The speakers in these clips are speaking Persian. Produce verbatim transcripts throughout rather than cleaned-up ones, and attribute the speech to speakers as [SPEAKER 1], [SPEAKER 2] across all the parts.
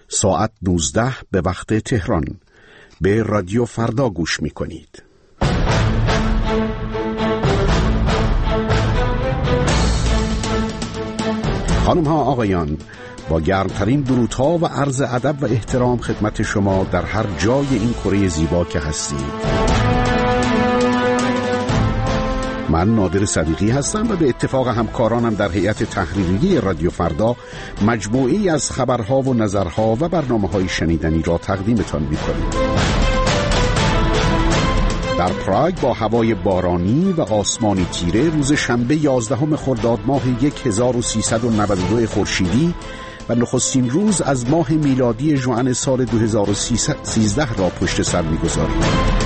[SPEAKER 1] ساعت نوزده به وقت تهران. به رادیو فردا گوش می کنید. خانم ها آقایان، با گرمترین درودها و عرض ادب و احترام خدمت شما در هر جای این کره زیبا که هستید. من نادر صدیقی هستم و به اتفاق همکارانم در هیئت تحریریه رادیو فردا مجموعی از خبرها و نظرها و برنامه‌های شنیدنی را تقدیمتان می‌کنیم. در پراگ با هوای بارانی و آسمانی تیره روز شنبه یازدهم خرداد ماه هزار و سیصد و نود و دو خورشیدی و نخستین روز از ماه میلادی ژوئن سال دو هزار و سیزده را پشت سر می‌گذاریم.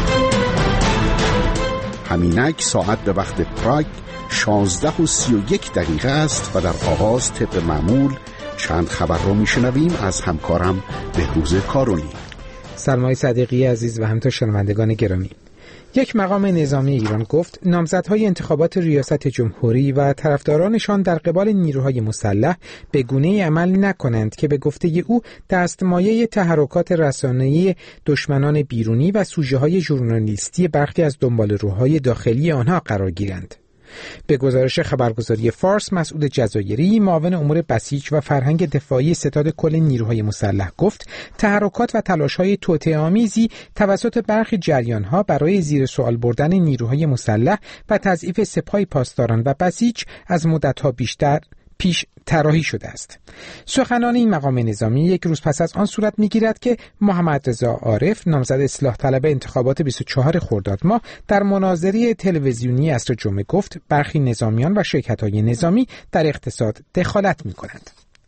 [SPEAKER 1] همینک ساعت به وقت پراگ شانزده و سی و یک دقیقه است و در آغاز طبق معمول چند خبر را میشنویم از همکارم بهروز کارونی.
[SPEAKER 2] سلام صدیقی عزیز و همینطور شنوندگان گرامی. یک مقام نظامی ایران گفت نامزدهای انتخابات ریاست جمهوری و طرفدارانشان در قبال نیروهای مسلح به گونه‌ای عمل نکنند که به گفته او دستمایه تحرکات رسانه‌ای دشمنان بیرونی و سوژه‌های ژورنالیستی برخی از دنباله‌روهای داخلی آنها قرار گیرند. به گزارش خبرگزاری فارس، مسعود جزایری معاون امور بسیج و فرهنگ دفاعی ستاد کل نیروهای مسلح گفت تحرکات و تلاش‌های توطئه‌آمیزی توسط برخی جریان‌ها برای زیر سوال بردن نیروهای مسلح و تضعیف سپاه پاسداران و بسیج از مدت‌ها بیشتر پیش طراحی شده است. سخنان این مقام نظامی یک روز پس از آن صورت می‌گیرد که محمد رضا عارف نامزد اصلاح طلب انتخابات بیست و چهارم خرداد ماه در مناظره تلویزیونی عصر جمعه گفت برخی نظامیان و شرکت‌های نظامی در اقتصاد دخالت می‌کنند.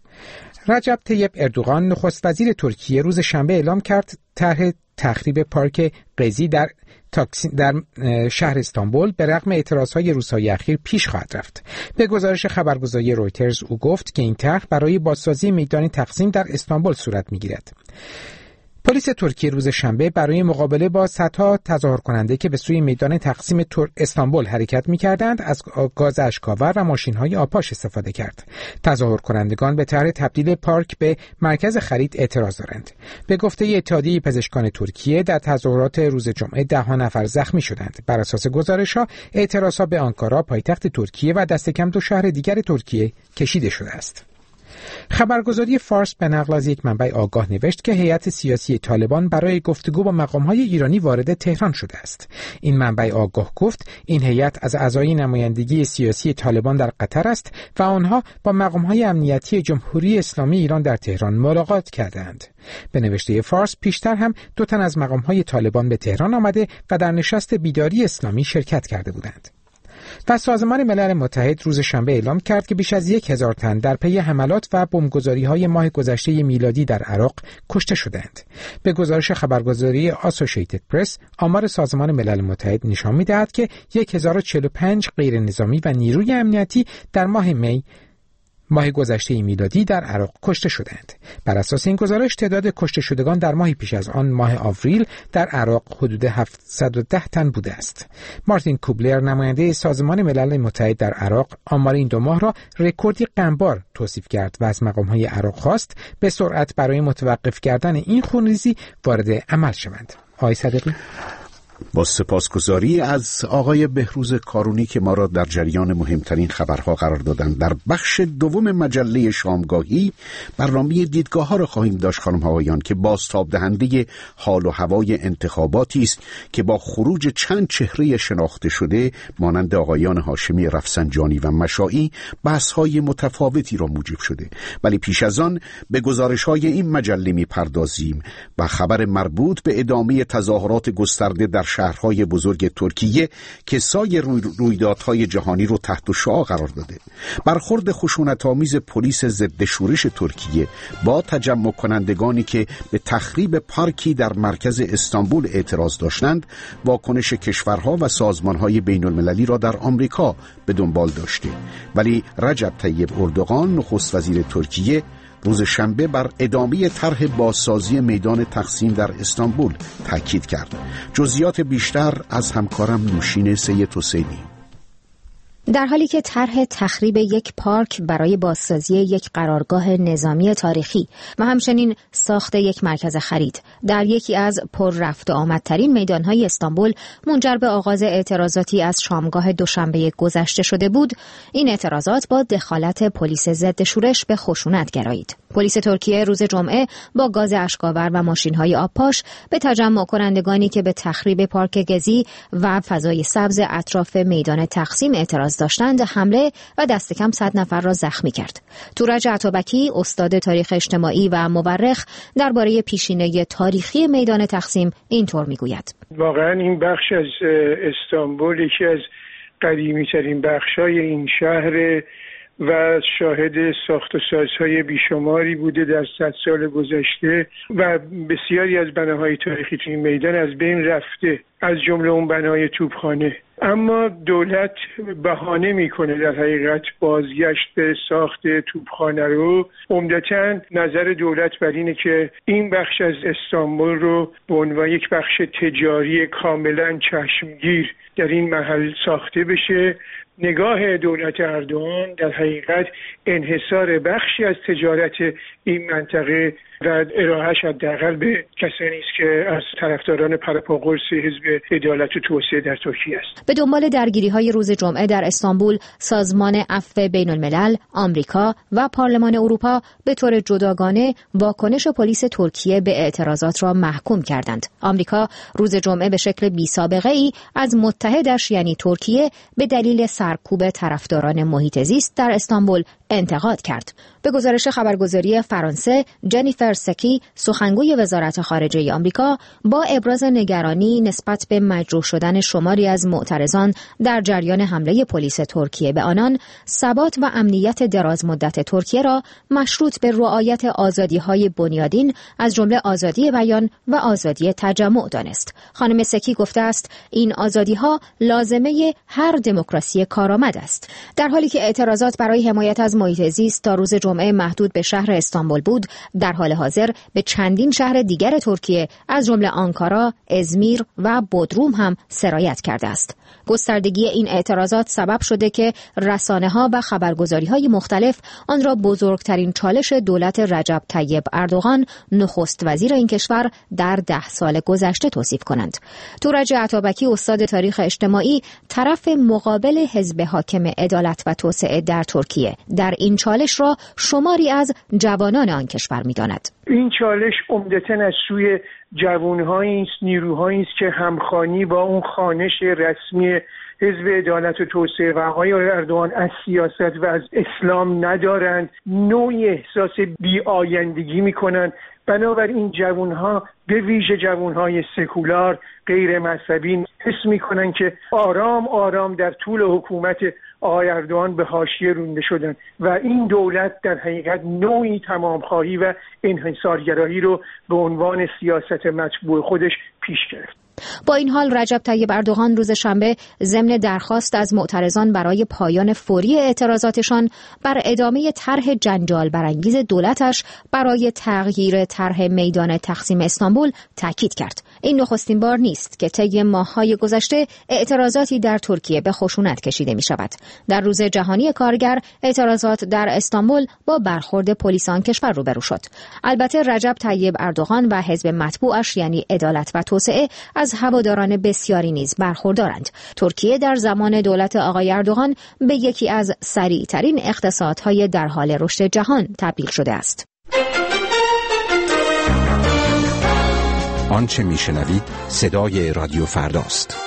[SPEAKER 2] رجب طیب اردوغان نخست وزیر ترکیه روز شنبه اعلام کرد طرح تخریب پارک قزی در در شهر استانبول به رغم اعتراضهای روزهای اخیر پیش خواهد رفت. به گزارش خبرگزاری رویترز او گفت که این طرح برای بازسازی میدان تقسیم در استانبول صورت میگیرد. پلیس ترکیه روز شنبه برای مقابله با صدها تظاهر کننده که به سوی میدان تقسیم استانبول حرکت می‌کردند از گاز اشک‌آور و ماشین‌های آپاش استفاده کرد. تظاهر کنندگان به طرح تبدیل پارک به مرکز خرید اعتراض دارند. به گفته اتحادیه پزشکان ترکیه در تظاهرات روز جمعه ده ها نفر زخمی شدند. بر اساس گزارش‌ها اعتراضها به آنکارا پایتخت ترکیه و دست کم دو شهر دیگر ترکیه کشیده شده است. خبرگزاری فارس به نقل از یک منبع آگاه نوشت که هیئت سیاسی طالبان برای گفتگو با مقام‌های ایرانی وارد تهران شده است. این منبع آگاه گفت این هیئت از اعضای نمایندگی سیاسی طالبان در قطر است و آنها با مقام‌های امنیتی جمهوری اسلامی ایران در تهران ملاقات کردند. به نوشته فارس پیشتر هم دو تن از مقام‌های طالبان به تهران آمده و در نشست بیداری اسلامی شرکت کرده بودند. و سازمان ملل متحد روز شنبه اعلام کرد که بیش از یک هزار تن در پی حملات و بمبگذاری‌های ماه گذشته میلادی در عراق کشته شدند. به گزارش خبرگزاری آسوشییتد پرس، آمار سازمان ملل متحد نشان می‌دهد که هزار و چهل و پنج غیر نظامی و نیروی امنیتی در ماه می ماه گذشته میلادی در عراق کشته شدند. بر اساس این گزارش تعداد کشته شدگان در ماه پیش از آن ماه آوریل در عراق حدود هفتصد و ده تن بوده است. مارتین کوبلر نماینده سازمان ملل متحد در عراق آمار این دو ماه را رکوردی غمبار توصیف کرد و از مقام‌های عراق خواست به سرعت برای متوقف کردن این خونریزی وارد عمل شوند. آقای صدیقی،
[SPEAKER 1] با سپاسگزاری از آقای بهروز کارونی که ما را در جریان مهمترین خبرها قرار دادند. در بخش دوم مجله شامگاهی برنامه دیدگاه ها را خواهیم داشت خانم ها آقایان که بازتاب دهنده حال و هوای انتخاباتی است که با خروج چند چهره شناخته شده مانند آقایان هاشمی رفسنجانی و مشائی بحث های متفاوتی را موجب شده. ولی پیش از آن به گزارش های این مجله می پردازیم و خبر مربوط به ادامه تظاهرات گسترده در شهرهای بزرگ ترکیه که سایر رویدادهای جهانی رو تحت شعاع قرار داده. برخورد خشونت‌آمیز پلیس ضد شورش ترکیه با تجمع کنندگانی که به تخریب پارکی در مرکز استانبول اعتراض داشتند، واکنش کشورها و سازمانهای بین المللی را در آمریکا به دنبال داشته. ولی رجب طیب اردوغان نخست وزیر ترکیه روز شنبه بر ادامه طرح بازسازی میدان تقسیم در استانبول تاکید کرد. جزئیات بیشتر از همکارم نوشین سید حسینی.
[SPEAKER 3] در حالی که طرح تخریب یک پارک برای بازسازی یک قرارگاه نظامی تاریخی و همچنین ساخت یک مرکز خرید در یکی از پر رفت و آمدترین میدانهای استانبول منجر به آغاز اعتراضاتی از شامگاه دوشنبه گذشته شده بود، این اعتراضات با دخالت پلیس ضد شورش به خشونت گرایید. پلیس ترکیه روز جمعه با گاز اشک‌آور و ماشین‌های آبپاش به تجمع کنندگانی که به تخریب پارک گزی و فضای سبز اطراف میدان تقسیم اعتراض داشتند حمله و دست کم صد نفر را زخمی کرد. تورج عطابکی، استاد تاریخ اجتماعی و مورخ، درباره پیشینه تاریخی میدان تقسیم اینطور میگوید:
[SPEAKER 4] واقعا این بخش از استانبول یکی از قدیمی ترین بخشای این شهر و شاهد ساخت و سازهای بیشماری بوده در صد سال گذشته و بسیاری از بناهای تاریخی تو این میدان از بین رفته، از جمله اون بنای توپخانه. اما دولت بهانه میکنه در حقیقت بازگشت به ساخت توپخانه رو. عمدتاً نظر دولت بر اینه که این بخش از استانبول رو به عنوان یک بخش تجاری کاملا چشمگیر در این محل ساخته بشه. نگاه دولت اردوغان در حقیقت انحصار بخشی از تجارت این منطقه و ارائهش حداقل به کسانی است که از طرفداران پرپاقرص حزب عدالت و توسعه در ترکیه است.
[SPEAKER 3] به دنبال درگیری‌های روز جمعه در استانبول، سازمان عفو بین الملل، آمریکا و پارلمان اروپا به طور جداگانه واکنش پلیس ترکیه به اعتراضات را محکوم کردند. آمریکا روز جمعه به شکل بی‌سابقه‌ای از متحدش یعنی ترکیه به دلیل سرکوب طرفداران محیط زیست در استانبول انتقاد کرد. به گزارش خبرگزاری فرانسه، جنیفر سکی، سخنگوی وزارت خارجه آمریکا، با ابراز نگرانی نسبت به مجروح شدن شماری از معترضان در جریان حمله پلیس ترکیه به آنان، ثبات و امنیت درازمدت ترکیه را مشروط به رعایت آزادی‌های بنیادین از جمله آزادی بیان و آزادی تجمع دانست. خانم سکی گفته است این آزادی‌ها لازمه هر دموکراسی کارآمد است. در حالی که اعتراضات برای حمایت از محیط زیست تا روز جمعه محدود به شهر استانبول بود، در حال حاضر به چندین شهر دیگر ترکیه از جمله آنکارا، ازمیر و بودروم هم سرایت کرده است. گستردگی این اعتراضات سبب شده که رسانه‌ها و خبرگزاری‌های مختلف آن را بزرگترین چالش دولت رجب طیب اردوغان، نخست وزیر این کشور، در ده سال گذشته توصیف کنند. تورج عطابکی، استاد تاریخ اجتماعی، طرف مقابل حزب حاکم عدالت و توسعه در ترکیه، در این چالش را شماری از جوانان آن کشور می‌داند.
[SPEAKER 4] این چالش عمدتاً از سوی جوان‌هایی است، نیروهایی است که همخوانی با اون خوانش رسمی حزب عدالت و توسعه و آقای اردوغان از سیاست و از اسلام ندارند، نوعی احساس بی‌آیندگی می‌کنند. بنابراین جوان‌ها، به ویژه جوان‌های سکولار غیر مذهبی، حس می‌کنند که آرام آرام در طول حکومت آقای اردوغان به حاشیه رانده شدن و این دولت در حقیقت نوعی تمامخواهی و انحصارگرایی رو به عنوان سیاست مطبوع خودش پیش گرفت.
[SPEAKER 3] با این حال رجب طیب اردوغان روز شنبه ضمن درخواست از معترضان برای پایان فوری اعتراضاتشان بر ادامه طرح جنجال برانگیز دولتش برای تغییر طرح میدان تقسیم استانبول تاکید کرد. این نخستین بار نیست که طی ماه‌های گذشته اعتراضاتی در ترکیه به خشونت کشیده می شود. در روز جهانی کارگر اعتراضات در استانبول با برخورد پلیس آن کشور روبرو شد. البته رجب طیب اردوغان و حزب مطبوعش یعنی عدالت و توسعه از هواداران بسیاری نیز برخوردارند. ترکیه در زمان دولت آقای اردوغان به یکی از سریع‌ترین اقتصادهای در حال رشد جهان تبدیل شده است.
[SPEAKER 1] آنچه میشنوید صدای رادیو فرداست.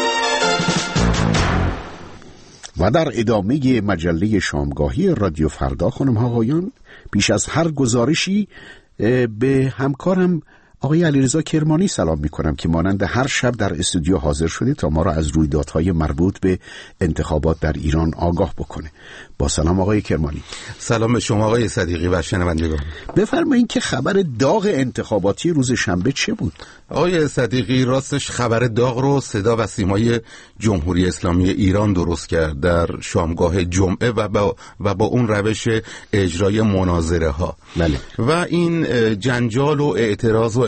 [SPEAKER 1] و در ادامه مجله شامگاهی رادیو فردا، خانم ها آقایان، پیش از هر گزارشی به همکارم آقای علیرضا کرمانی سلام میکنم که مانند هر شب در استودیو حاضر شده تا ما را از رویدادهای مربوط به انتخابات در ایران آگاه بکنه. با سلام آقای کرمانی.
[SPEAKER 5] سلام به شما آقای صدیقی و شنوندگان.
[SPEAKER 1] بفرمایید که خبر داغ انتخاباتی روز شنبه چه بود؟
[SPEAKER 5] آقای صدیقی، راستش خبر داغ رو صدا و سیمای جمهوری اسلامی ایران درست کرد در شامگاه جمعه و با, و با اون روش اجرای مناظره ها.
[SPEAKER 1] بله.
[SPEAKER 5] و این جنجال و اعتراض و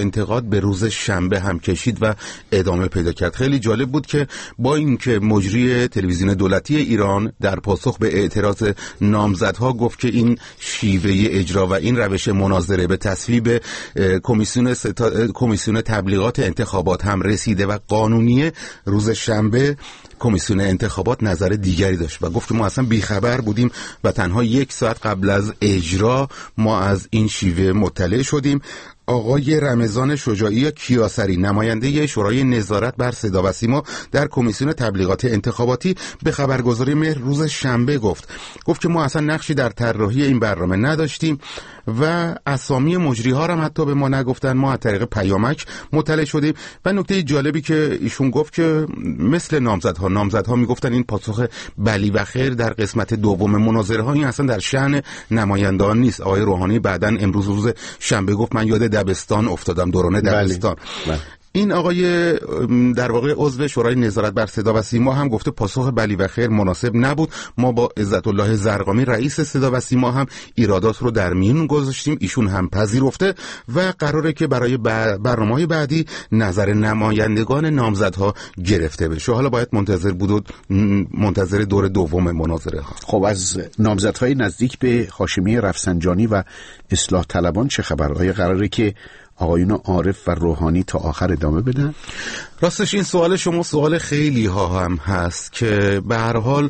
[SPEAKER 5] انتقاد به روز شنبه هم کشید و ادامه پیدا کرد. خیلی جالب بود که با اینکه مجری تلویزیون دولتی ایران در پاسخ به اعتراض نامزدها گفت که این شیوه اجرا و این روش مناظره به تصویب کمیسیون ستا... کمیسیون تبلیغات انتخابات هم رسیده و قانونیه، روز شنبه کمیسیون انتخابات نظر دیگری داشت و گفت که ما اصلا بیخبر بودیم و تنها یک ساعت قبل از اجرا ما از این شیوه مطلع شدیم. آقای رمضان شجاعی کیاسری، نماینده شورای نظارت بر صدا و سیما در کمیسیون تبلیغات انتخاباتی، به خبرگزاری مهر روز شنبه گفت گفت که ما اصلا نقشی در طراحی این برنامه نداشتیم و اسامی مجری ها هم حتی به ما نگفتن، ما از طریق پیامک مطلع شدیم. و نکته جالبی که ایشون گفت که مثل نامزدها نامزدها میگفتن این پاسخ بلی و خیر در قسمت دوم مناظره ها، این اصلا در شأن نمایندگان نیست. آقای روحانی بعداً امروز روز شنبه گفت من یاد دبستان افتادم، دوران دبستان. بله. این آقای در واقع عضو شورای نظارت بر صدا و سیما هم گفته پاسخ بلی و خیر مناسب نبود. ما با عزت الله زرقامی رئیس صدا و سیما هم ایرادات رو در میون گذاشتیم، ایشون هم پذیرفته و قراره که برای برنامه‌های بعدی نظر نمایندگان نامزدها گرفته بشه. حالا باید منتظر بود و منتظر دور دوم مناظره ها.
[SPEAKER 1] خب از نامزدهای نزدیک به هاشمی رفسنجانی و اصلاح طلبان چه خبر؟ آیا قراره که آقایون عارف و روحانی تا آخر ادامه بدن؟
[SPEAKER 5] راستش این سوال شما سوال خیلی ها هم هست که به هر حال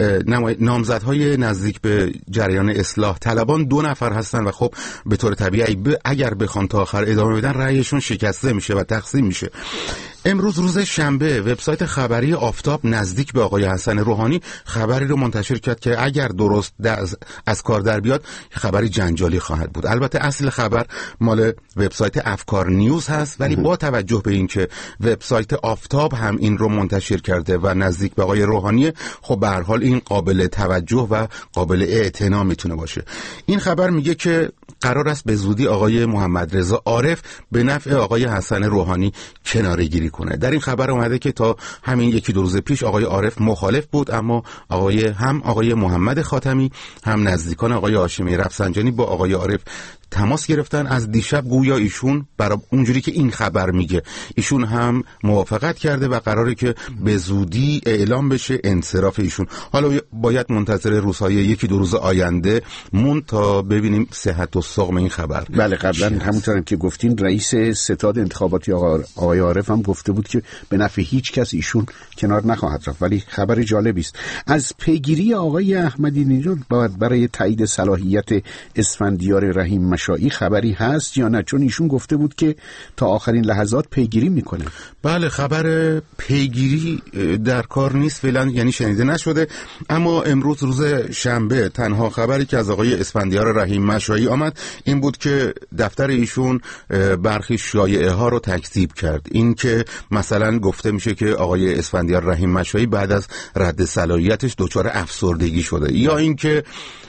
[SPEAKER 5] نامزدهای نزدیک به جریان اصلاح طلبان دو نفر هستن و خب به طور طبیعی ب... اگر بخوان تا آخر ادامه بدن رأیشون شکسته میشه و تقسیم میشه. امروز روز شنبه وبسایت خبری آفتاب نزدیک به آقای حسن روحانی خبری رو منتشر کرد که اگر درست از, از کار در بیاد خبری جنجالی خواهد بود. البته اصل خبر مال وبسایت افکار نیوز هست، ولی با توجه به اینکه وبسایت آفتاب هم این رو منتشر کرده و نزدیک به آقای روحانی، خب به هر حال این قابل توجه و قابل اعتنا میتونه باشه. این خبر میگه که قرار است به زودی آقای محمد رضا عارف به نفع آقای حسن روحانی کناره‌گیری کنه. در این خبر اومده که تا همین یکی دو روز پیش آقای عارف مخالف بود، اما آقای هم آقای محمد خاتمی هم نزدیکان آقای هاشمی رفسنجانی با آقای عارف تماس گرفتن. از دیشب گویا ایشون برای اونجوری که این خبر میگه ایشون هم موافقت کرده و قراره که به زودی اعلام بشه انصراف ایشون. حالا باید منتظر روزهای یکی دو روز آینده مون تا ببینیم صحت و سقم این خبر.
[SPEAKER 1] بله قبلا همونطور که گفتین رئیس ستاد انتخاباتی آقای عارف هم گفته بود که به نفع هیچ کس ایشون کنار نخواهد رفت، ولی خبر جالبی است. از پیگیری آقای احمدی نژاد برای تایید صلاحیت اسفندیار رحیم مشائی خبری هست یا نه؟ چون ایشون گفته بود که تا آخرین لحظات پیگیری میکنه.
[SPEAKER 5] بله خبر پیگیری در کار نیست فعلا، یعنی شنیده نشده. اما امروز روز شنبه تنها خبری که از آقای اسفندیار رحیم مشائی آمد این بود که دفتر ایشون برخی شایعه ها رو تکذیب کرد. این که مثلا گفته میشه که آقای اسفندیار رحیم مشائی بعد از رد صلاحیتش دچار افسردگی شده، یا اینکه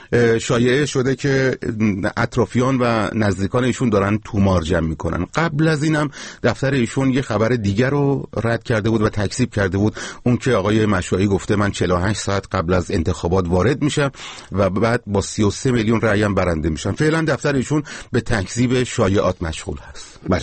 [SPEAKER 5] شایعه شده که اطرافیان و نزدیکان ایشون دارن تومار جمع میکنن. قبل از اینم دفتر ایشون یه خبر دیگر رو رد کرده بود و تکذیب کرده بود، اون که آقای مشائی گفته من چهل و هشت ساعت قبل از انتخابات وارد میشم و بعد با سی و سه میلیون رأی برنده میشم. فعلا دفتر ایشون به تکذیب شایعات مشغول هست.
[SPEAKER 1] بله.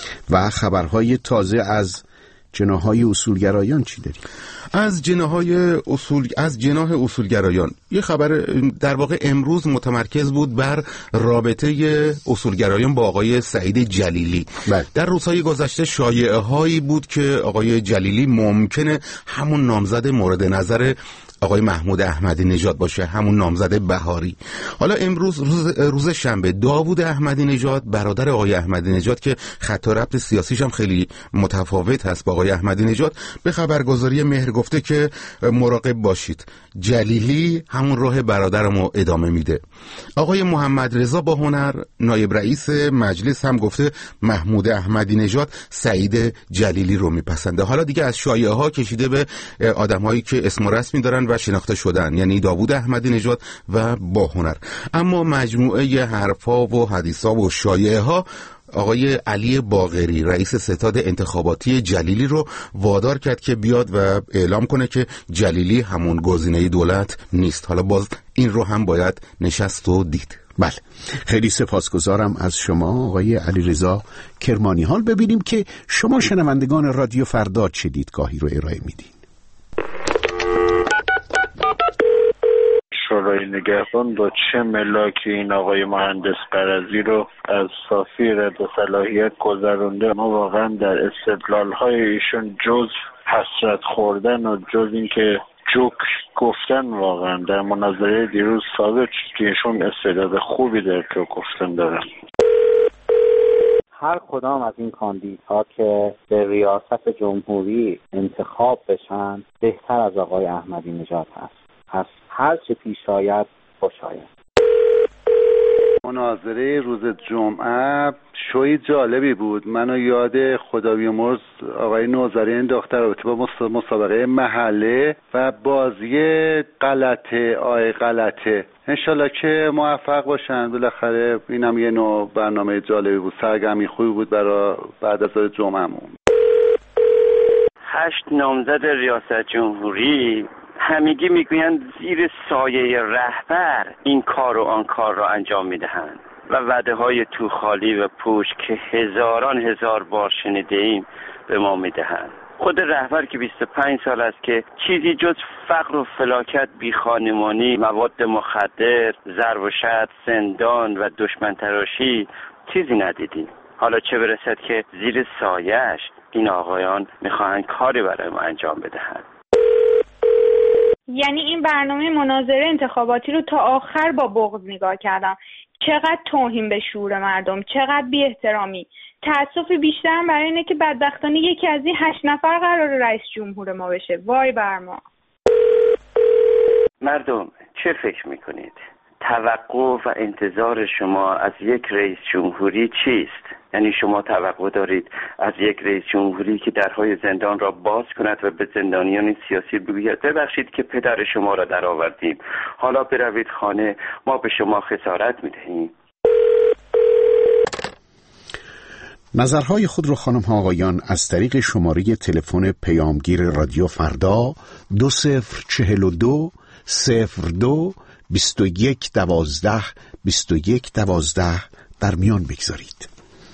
[SPEAKER 1] و خبرهای تازه از جناح‌های اصولگرایان چی داریم؟
[SPEAKER 5] از جناح‌های اصول از جناح اصولگرایان یه خبر در واقع امروز متمرکز بود بر رابطه اصولگرایان با آقای سعید جلیلی.
[SPEAKER 1] بله.
[SPEAKER 5] در روزهای گذشته شایعه هایی بود که آقای جلیلی ممکنه همون نامزد مورد نظر آقای محمود احمدی نژاد باشه، همون نامزد بهاری. حالا امروز روز, روز شنبه داوود احمدی نژاد برادر آقای احمدی نژاد که خط و ربط سیاسیش هم خیلی متفاوت هست با آقای احمدی نژاد به خبرگزاری مهر گفته که مراقب باشید، جلیلی همون راه برادرمو ادامه میده. آقای محمد رضا با هنر نایب رئیس مجلس هم گفته محمود احمدی نژاد سعید جلیلی رو میپسنده. حالا دیگه از شایعه ها کشیده به آدم‌هایی که اسم و رسمی دارن و شناخته شدن، یعنی داوود احمدی نژاد و با هنر. اما مجموعه حرفا و حدیثا و شایعه ها آقای علی باقری رئیس ستاد انتخاباتی جلیلی رو وادار کرد که بیاد و اعلام کنه که جلیلی همون گزینه دولت نیست. حالا باز این رو هم باید نشست و دید.
[SPEAKER 1] بله، خیلی سپاسگزارم از شما آقای علیرضا کرمانی. حال ببینیم که شما شنوندگان رادیو فردا چه دیدگاهی رو ارائه میدین.
[SPEAKER 6] شورای نگهبان با چه ملاکی این آقای مهندس قرضی رو از صافی رد صلاحیت گذرونده؟ ما واقعا در استدلال‌های ایشون جز حسرت خوردن و جز اینکه جوک گفتن واقعا در مناظره دیروز ثابت شد که ایشون استعداد خوبی در جوک گفتن دارن.
[SPEAKER 7] هر کدام از این کاندیدها که به ریاست جمهوری انتخاب بشن بهتر از آقای احمدی نژاد هست. پس هر چه پیش آید خوش آید.
[SPEAKER 8] مناظره روز جمعه شوی جالبی بود. منو یاد خدا بیامرز آقای نوذری انداخت در رابطه با مسابقه محله و بازی غلطه آی غلطه. انشالله که موفق باشن. بالاخره اینم یه نوع برنامه جالبی بود، سرگرمی خوبی بود برای بعد از روز جمعهمون.
[SPEAKER 9] هشت نامزد ریاست جمهوری همگی میگویند زیر سایه رهبر این کار و آن کار را انجام میدهند و وعده های تو خالی و پوچ که هزاران هزار بار شنیده ایم به ما میدهند. خود رهبر که بیست و پنج سال است که چیزی جز فقر و فلاکت، بی خانمانی، مواد مخدر، ضرب و شتم، زندان و دشمن تراشی چیزی ندیدیم. حالا چه برسد که زیر سایه‌اش این آقایان میخواهند کاری برای ما انجام بدهند.
[SPEAKER 10] یعنی این برنامه مناظره انتخاباتی رو تا آخر با بغض نگاه کردم. چقدر توهین به شعور مردم، چقدر بی احترامی. تأسف بیشترم برای اینه که بدبختانه یکی از این هشت نفر قرار رئیس جمهور ما بشه. وای بر ما.
[SPEAKER 9] مردم چه فکر میکنید؟ توقع و انتظار شما از یک رئیس جمهوری چیست؟ یعنی شما توقع دارید از یک رئیس جمهوری که درهای زندان را باز کند و به زندانیان سیاسی بگوید ببخشید که پدر شما را در آوردیم، حالا بروید خانه، ما به شما خسارت میدهیم؟
[SPEAKER 1] نظرهای خود رو خانم ها آقایان از طریق شماره تلفن پیامگیر رادیو فردا دو صفر چهل و دو صفر دو بیست و یک دوازده بیست و یک دوازده در میان بگذارید.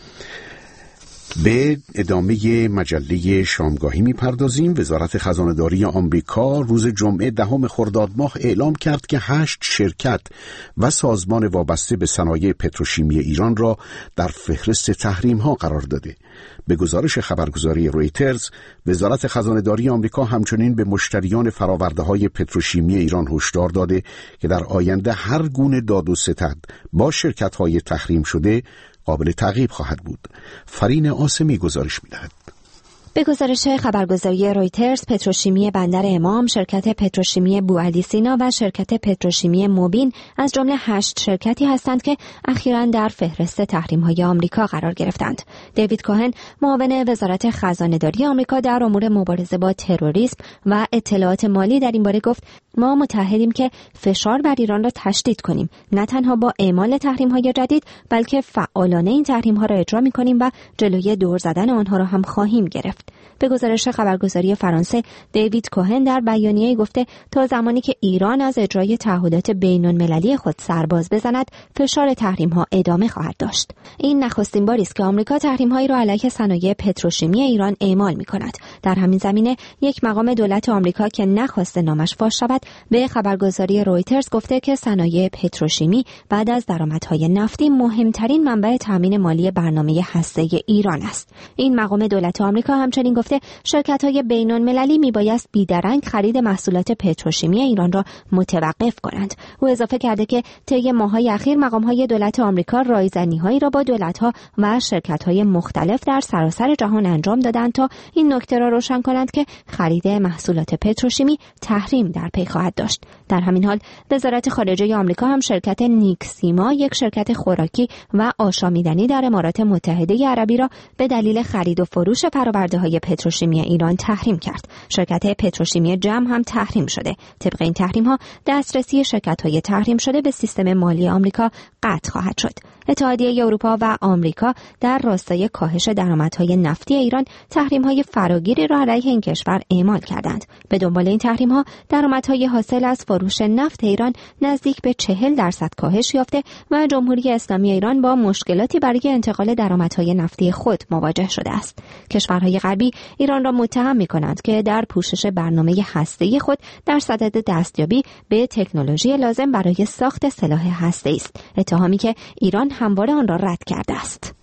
[SPEAKER 1] به ادامه مجله شامگاهی میپردازیم. وزارت خزانه‌داری آمریکا روز جمعه دهم خرداد ماه اعلام کرد که هشت شرکت و سازمان وابسته به صنایع پتروشیمی ایران را در فهرست تحریم‌ها قرار داده. به گزارش خبرگزاری رویترز، وزارت خزانه‌داری آمریکا همچنین به مشتریان فرآورده‌های پتروشیمی ایران هشدار داده که در آینده هر گونه داد و ستد با شرکت‌های تحریم شده قابل تعقیب خواهد بود. فرین آسمی گزارش می‌دهد.
[SPEAKER 3] به گزارش خبرگزاری رویترز، پتروشیمی بندر امام، شرکت پتروشیمی بوعلی سینا و شرکت پتروشیمی موبین از جمله هشت شرکتی هستند که اخیراً در فهرست تحریم‌های آمریکا قرار گرفتند. دیوید کوهن، معاون وزارت خزانه‌داری آمریکا در امور مبارزه با تروریسم و اطلاعات مالی در این باره گفت: ما متحدیم که فشار بر ایران را تشدید کنیم، نه تنها با اعمال تحریم‌های جدید بلکه فعالانه این تحریم‌ها را اجرا می‌کنیم و جلوی دور زدن آنها را هم خواهیم گرفت. به گزارش خبرگزاری فرانسه، دیوید کوهن در بیانیه‌ای گفته تا زمانی که ایران از اجرای تعهدات بین‌المللی خود سرباز بزند، فشار تحریم‌ها ادامه خواهد داشت. این نخستین باری است که آمریکا تحریم‌هایی را علیه صنایع پتروشیمی ایران اعمال می‌کند. در همین زمینه یک مقام دولت آمریکا که نخواسته نامش فاش شود، به خبرگزاری رویترز گفته که صنایع پتروشیمی بعد از درآمدهای نفتی مهمترین منبع تامین مالی برنامه هسته‌ای ایران است. این مقام دولت آمریکا همچنین گفته شرکت‌های بین‌المللی میبایست بیدرنگ خرید محصولات پتروشیمی ایران را متوقف کنند. او اضافه کرده که طی ماه‌های اخیر مقام‌های دولت آمریکا رایزنی‌هایی را با دولت‌ها و شرکت‌های مختلف در سراسر جهان انجام دادند تا این نکته را روشن کنند که خرید محصولات پتروشیمی تحریم در پی خواهد داشت. در همین حال وزارت خارجه آمریکا هم شرکت نیکسیما، یک شرکت خوراکی و آشامیدنی در امارات متحده عربی را به دلیل خرید و فروش فرآورده‌های پتروشیمی ایران تحریم کرد. شرکت پتروشیمی جم هم تحریم شده. طبق این تحریم‌ها دسترسی شرکت‌های تحریم شده به سیستم مالی آمریکا قطع خواهد شد. اتحادیه اروپا و آمریکا در راستای کاهش درآمدهای نفتی ایران تحریم‌های فراگیری را علیه این کشور اعمال کردند. به دنبال این تحریم‌ها درآمدهای حاصل از فروش نفت ایران نزدیک به چهل درصد کاهش یافته و جمهوری اسلامی ایران با مشکلاتی برای انتقال درآمدهای نفتی خود مواجه شده است. کشورهای غربی ایران را متهم می‌کنند که در پوشش برنامه هسته‌ای خود در صدد دستیابی به تکنولوژی لازم برای ساخت سلاح هسته‌ای است، اتهامی که ایران همواره آن را رد کرده است.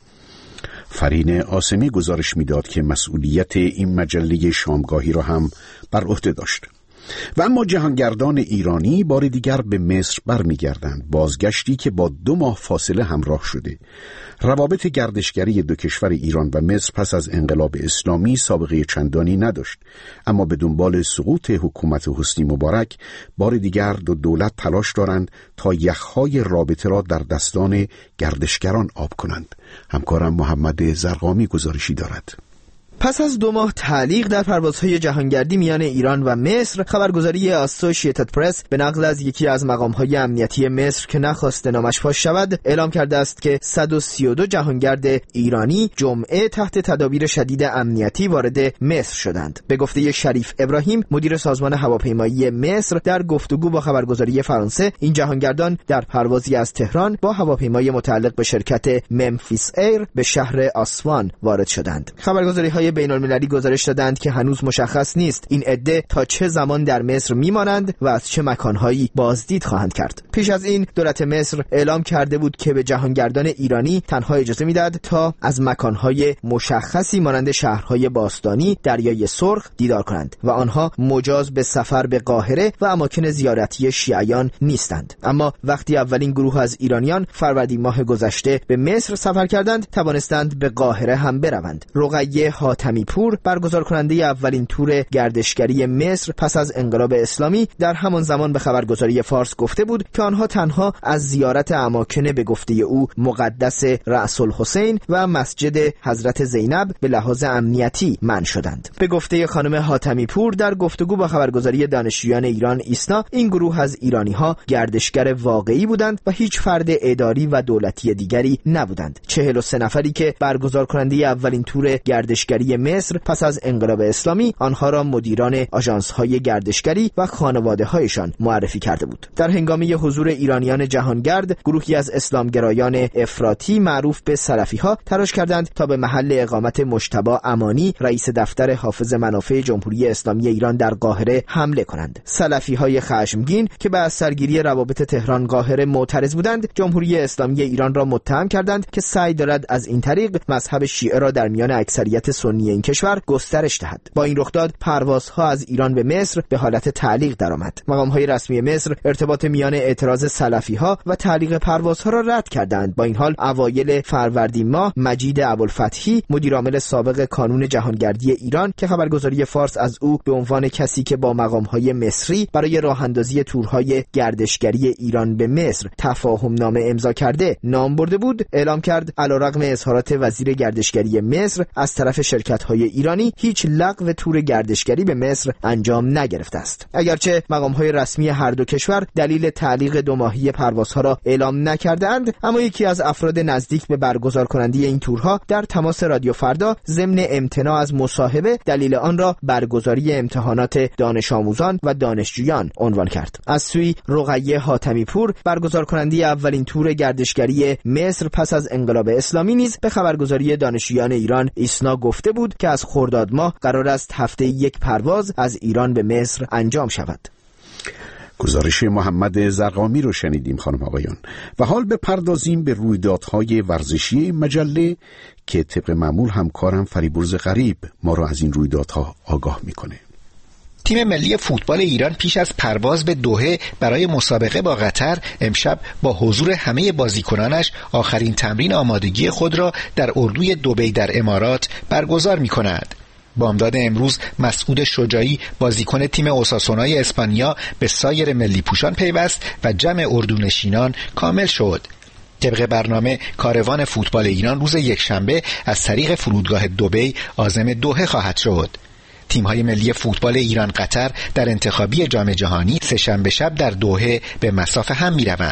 [SPEAKER 1] فرین عاصمی گزارش می‌داد که مسئولیت این مجله شامگاهی را هم بر عهده داشت. و اما جهانگردان ایرانی بار دیگر به مصر برمیگردند، بازگشتی که با دو ماه فاصله همراه شده. روابط گردشگری دو کشور ایران و مصر پس از انقلاب اسلامی سابقه چندانی نداشت، اما به دنبال سقوط حکومت حسنی مبارک بار دیگر دو دولت تلاش دارند تا یخهای رابطه را در دستان گردشگران آب کنند. همکارم محمد زرقامی گزارشی دارد.
[SPEAKER 11] پس از دو ماه تعلیق در پروازهای جهانگردی میان ایران و مصر، خبرگزاری اسوسییتد پرس به نقل از یکی از مقامهای امنیتی مصر که نخواسته نامش فاش شود اعلام کرده است که صد و سی و دو جهانگرد ایرانی جمعه تحت تدابیر شدید امنیتی وارد مصر شدند. به گفته شریف ابراهیم، مدیر سازمان هواپیمایی مصر، در گفتگو با خبرگزاری فرانسه، این جهانگردان در پروازی از تهران با هواپیمای متعلق به شرکت ممفیس ایر به شهر آسوان وارد شدند. خبرگزاری‌های بین‌المللی گزارش دادند که هنوز مشخص نیست این عده تا چه زمان در مصر میمانند و از چه مکانهایی بازدید خواهند کرد. پیش از این دولت مصر اعلام کرده بود که به جهانگردان ایرانی تنها اجازه میداد تا از مکانهای مشخصی مانند شهرهای باستانی، دریای سرخ دیدار کنند و آنها مجاز به سفر به قاهره و اماکن زیارتی شیعیان نیستند. اما وقتی اولین گروه از ایرانیان فروردین ماه گذشته به مصر سفر کردند، توانستند به قاهره هم بروند. رقیه حاتمی پور، برگزار کننده اولین تور گردشگری مصر پس از انقلاب اسلامی، در همان زمان به خبرگزاری فارس گفته بود که آنها تنها از زیارت اماکن به گفته او مقدس رأس الحسین و مسجد حضرت زینب به لحاظ امنیتی منع شدند. به گفته خانم حاتمی پور در گفتگو با خبرگزاری دانشجویان ایران ایسنا، این گروه از ایرانی‌ها گردشگر واقعی بودند و هیچ فرد اداری و دولتی دیگری نبودند. چهل و سه نفری که برگزار کننده اولین تور گردشگری مصر پس از انقلاب اسلامی آنها را مدیران آژانس‌های گردشگری و خانواده‌هایشان معرفی کرده بود. در هنگامی حضور ایرانیان جهانگرد، گروهی از اسلامگرایان افراطی معروف به سلفی‌ها تلاش کردند تا به محل اقامت مجتبی امانی، رئیس دفتر حافظ منافع جمهوری اسلامی ایران در قاهره حمله کنند. سلفی‌های خشمگین که به از سرگیری روابط تهران قاهره معترض بودند، جمهوری اسلامی ایران را متهم کردند که سعی دارد از این طریق مذهب شیعه را در میان اکثریت سنی این کشور گسترش دهد. با این رخداد پروازها از ایران به مصر به حالت تعلیق درآمد. مقام‌های رسمی مصر ارتباط میان اعتراض سلفی‌ها و تعلیق پروازها را رد کردند. با این حال اوایل فروردین ماه مجید ابوالفتحی، مدیر عامل سابق کانون جهانگردی ایران که خبرگزاری فارس از او به عنوان کسی که با مقام‌های مصری برای راه‌اندازی تورهای گردشگری ایران به مصر تفاهم نامه امضا کرده نام برده بود، اعلام کرد علیرغم اظهارات وزیر گردشگری مصر از طرف شرکت‌های ایرانی هیچ لغو تور گردشگری به مصر انجام نگرفته است. اگرچه مقام‌های رسمی هر دو کشور دلیل تعلیق دو ماهی پروازها را اعلام نکرده‌اند، اما یکی از افراد نزدیک به برگزار کننده این تورها در تماس رادیو فردا ضمن امتناع از مصاحبه دلیل آن را برگزاری امتحانات دانش آموزان و دانشجویان عنوان کرد. از سوی رقیه حاتمی پور، برگزار کننده اولین تور گردشگری مصر پس از انقلاب اسلامی، نیز به خبرگزاری دانشجویان ایران ایسنا گفته بود که از خرداد ماه قرار است هفته یک پرواز از ایران به مصر انجام شود.
[SPEAKER 1] گزارش محمد زرقامی رو شنیدیم خانم آقایان. و حال بپردازیم به رویدادهای ورزشی مجله که طبق معمول همکارم فریبرز غریب ما رو از این رویدادها آگاه میکنه.
[SPEAKER 12] تیم ملی فوتبال ایران پیش از پرواز به دوحه برای مسابقه با قطر امشب با حضور همه بازیکنانش آخرین تمرین آمادگی خود را در اردوی دبی در امارات برگزار می‌کند. بامداد امروز مسعود شجاعی بازیکن تیم اوساسونای اسپانیا به سایر ملی پوشان پیوست و جمع اردونشینان کامل شد. طبق برنامه کاروان فوتبال ایران روز یکشنبه از طریق فرودگاه دبی عازم دوحه خواهد شد. تیم‌های ملی فوتبال ایران قطر در انتخابی جام جهانی سه‌شنبه شب در دوحه به مصاف هم می‌روند.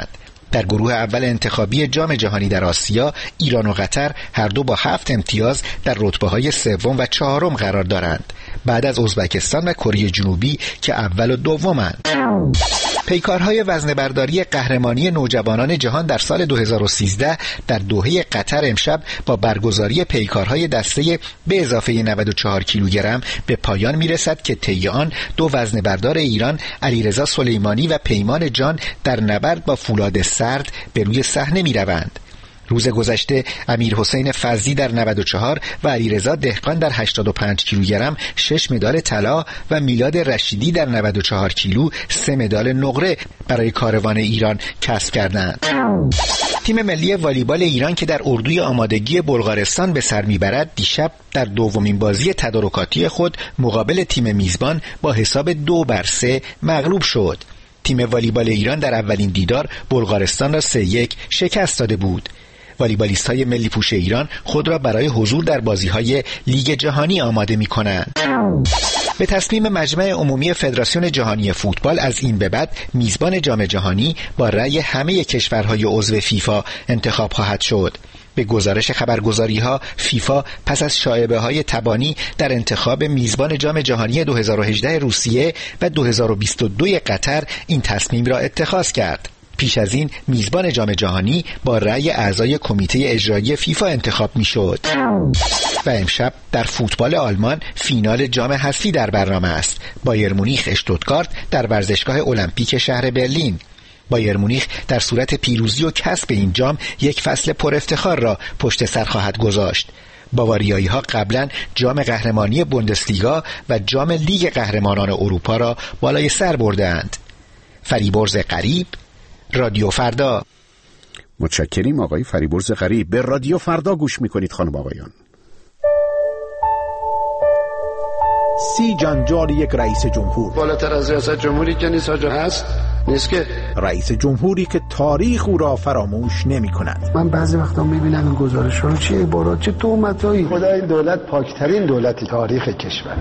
[SPEAKER 12] در گروه اول انتخابی جام جهانی در آسیا، ایران و قطر هر دو با هفت امتیاز در رتبه‌های سوم و چهارم قرار دارند، بعد از ازبکستان و کره جنوبی که اول و دومند. پیکارهای وزنه‌برداری قهرمانی نوجوانان جهان در سال دو هزار و سیزده در دوحه قطر امشب با برگزاری پیکارهای دسته به اضافه نود و چهار کیلوگرم به پایان میرسد که طی آن دو وزنه‌بردار ایران علیرضا سلیمانی و پیمان جان در نبرد با فولاد سرد به روی صحنه میروند. روز گذشته امیر حسین فضلی در نود و چهار و علیرضا دهقان در هشتاد و پنج کیلوگرم شش مدال طلا و میلاد رشیدی در نود و چهار کیلو سه مدال نقره برای کاروان ایران کسب کردند. تیم ملی والیبال ایران که در اردوی آمادگی بلغارستان به سر میبرد دیشب در دومین بازی تدارکاتی خود مقابل تیم میزبان با حساب دو بر سه مغلوب شد. تیم والیبال ایران در اولین دیدار بلغارستان را سه یک شکست داده بود. والیبالیست های ملی پوش ایران خود را برای حضور در بازی های لیگ جهانی آماده می کنند. به تصمیم مجمع عمومی فدراسیون جهانی فوتبال از این به بعد میزبان جام جهانی با رأی همه کشورهای عضو فیفا انتخاب خواهد شد. به گزارش خبرگزاری ها، فیفا پس از شایبه های تبانی در انتخاب میزبان جام جهانی دو هزار و هجده روسیه و دو هزار و بیست و دو قطر این تصمیم را اتخاذ کرد. پیش از این میزبان جام جهانی با رأی اعضای کمیته اجرایی فیفا انتخاب میشد. و امشب در فوتبال آلمان فینال جام حذفی در برنامه است. بایر مونیخ اشتوتگارت در ورزشگاه المپیک شهر برلین. بایر مونیخ در صورت پیروزی و کسب این جام یک فصل پر افتخار را پشت سر خواهد گذاشت. باواریایی ها قبلا جام قهرمانی بوندسلیگا و جام لیگ قهرمانان اروپا را بالای سر بردند. فریبرز غریب، رادیو فردا.
[SPEAKER 1] متشکریم آقای فریبرز غریب. به رادیو فردا گوش میکنید خانم آقایان.
[SPEAKER 13] سی جنجال یک رئیس جمهور.
[SPEAKER 14] بالاتر از ریاست جمهوری که نیست آجا هست نیست که
[SPEAKER 13] رئیس جمهوری که تاریخ او را فراموش نمی کند.
[SPEAKER 14] من بعضی وقتا میبینم این گزارش رو چه عبارات چه تهمتایی. خدا این دولت پاکترین دولتی تاریخ کشور.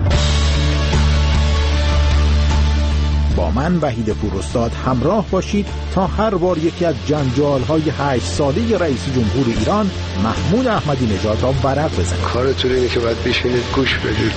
[SPEAKER 13] با من وحید پوراستاد همراه باشید تا هر بار یکی از جنجال‌های هشت ساله رئیس جمهور ایران محمود احمدی نژاد را ورق بزنید.
[SPEAKER 14] کارتون اینه که باید بشینید گوش بدید.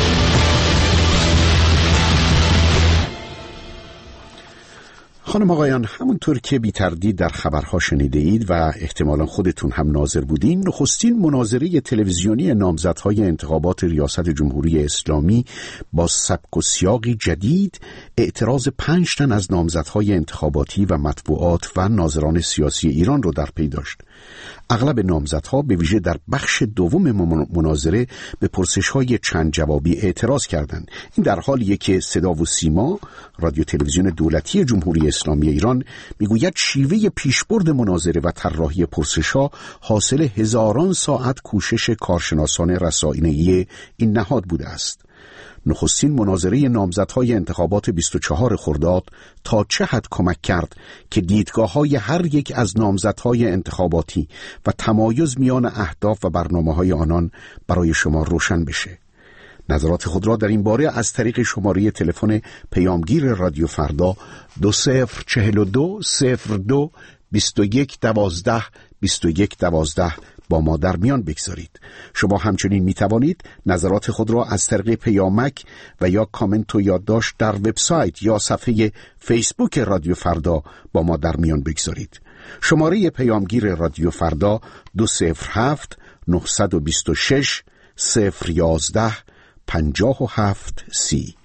[SPEAKER 1] خانم آقایان، همونطور که بی تردید در خبرها شنیده اید و احتمالا خودتون هم ناظر بودین، نخستین مناظره تلویزیونی نامزدهای انتخابات ریاست جمهوری اسلامی با سبک و سیاقی جدید اعتراض پنج تن از نامزدهای انتخاباتی و مطبوعات و ناظران سیاسی ایران رو در پی داشت. اغلب نامزدها به ویژه در بخش دوم مناظره به پرسش‌های چند جوابی اعتراض کردند. این در حالیه که صدا و سیما، رادیو تلویزیون دولتی جمهوری اسلامی ایران، میگوید شیوه پیشبرد مناظره و طراحی پرسش‌ها حاصل هزاران ساعت کوشش کارشناسان رسانه‌ای این نهاد بوده است. نخستین مناظره نامزدهای انتخابات بیست و چهار خرداد تا چه حد کمک کرد که دیدگاه‌های هر یک از نامزدهای انتخاباتی و تمایز میان اهداف و برنامه‌های آنان برای شما روشن بشه. نظرات خود را در این باره از طریق شماره تلفن پیامگیر رادیو فردا دو صفر چهل و دو صفر دو بیست و یک دوازده بیست و یک دوازده با ما در میان بگذارید. شما همچنین می توانید نظرات خود را از طریق پیامک و یا کامنت و یادداشت در وبسایت یا صفحه فیسبوک رادیو فردا با ما در میان بگذارید. شماره پیامگیر رادیو فردا دو صفر هفت نه دو شش صفر یازده پنجاه و هفت سی.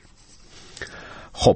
[SPEAKER 1] خب،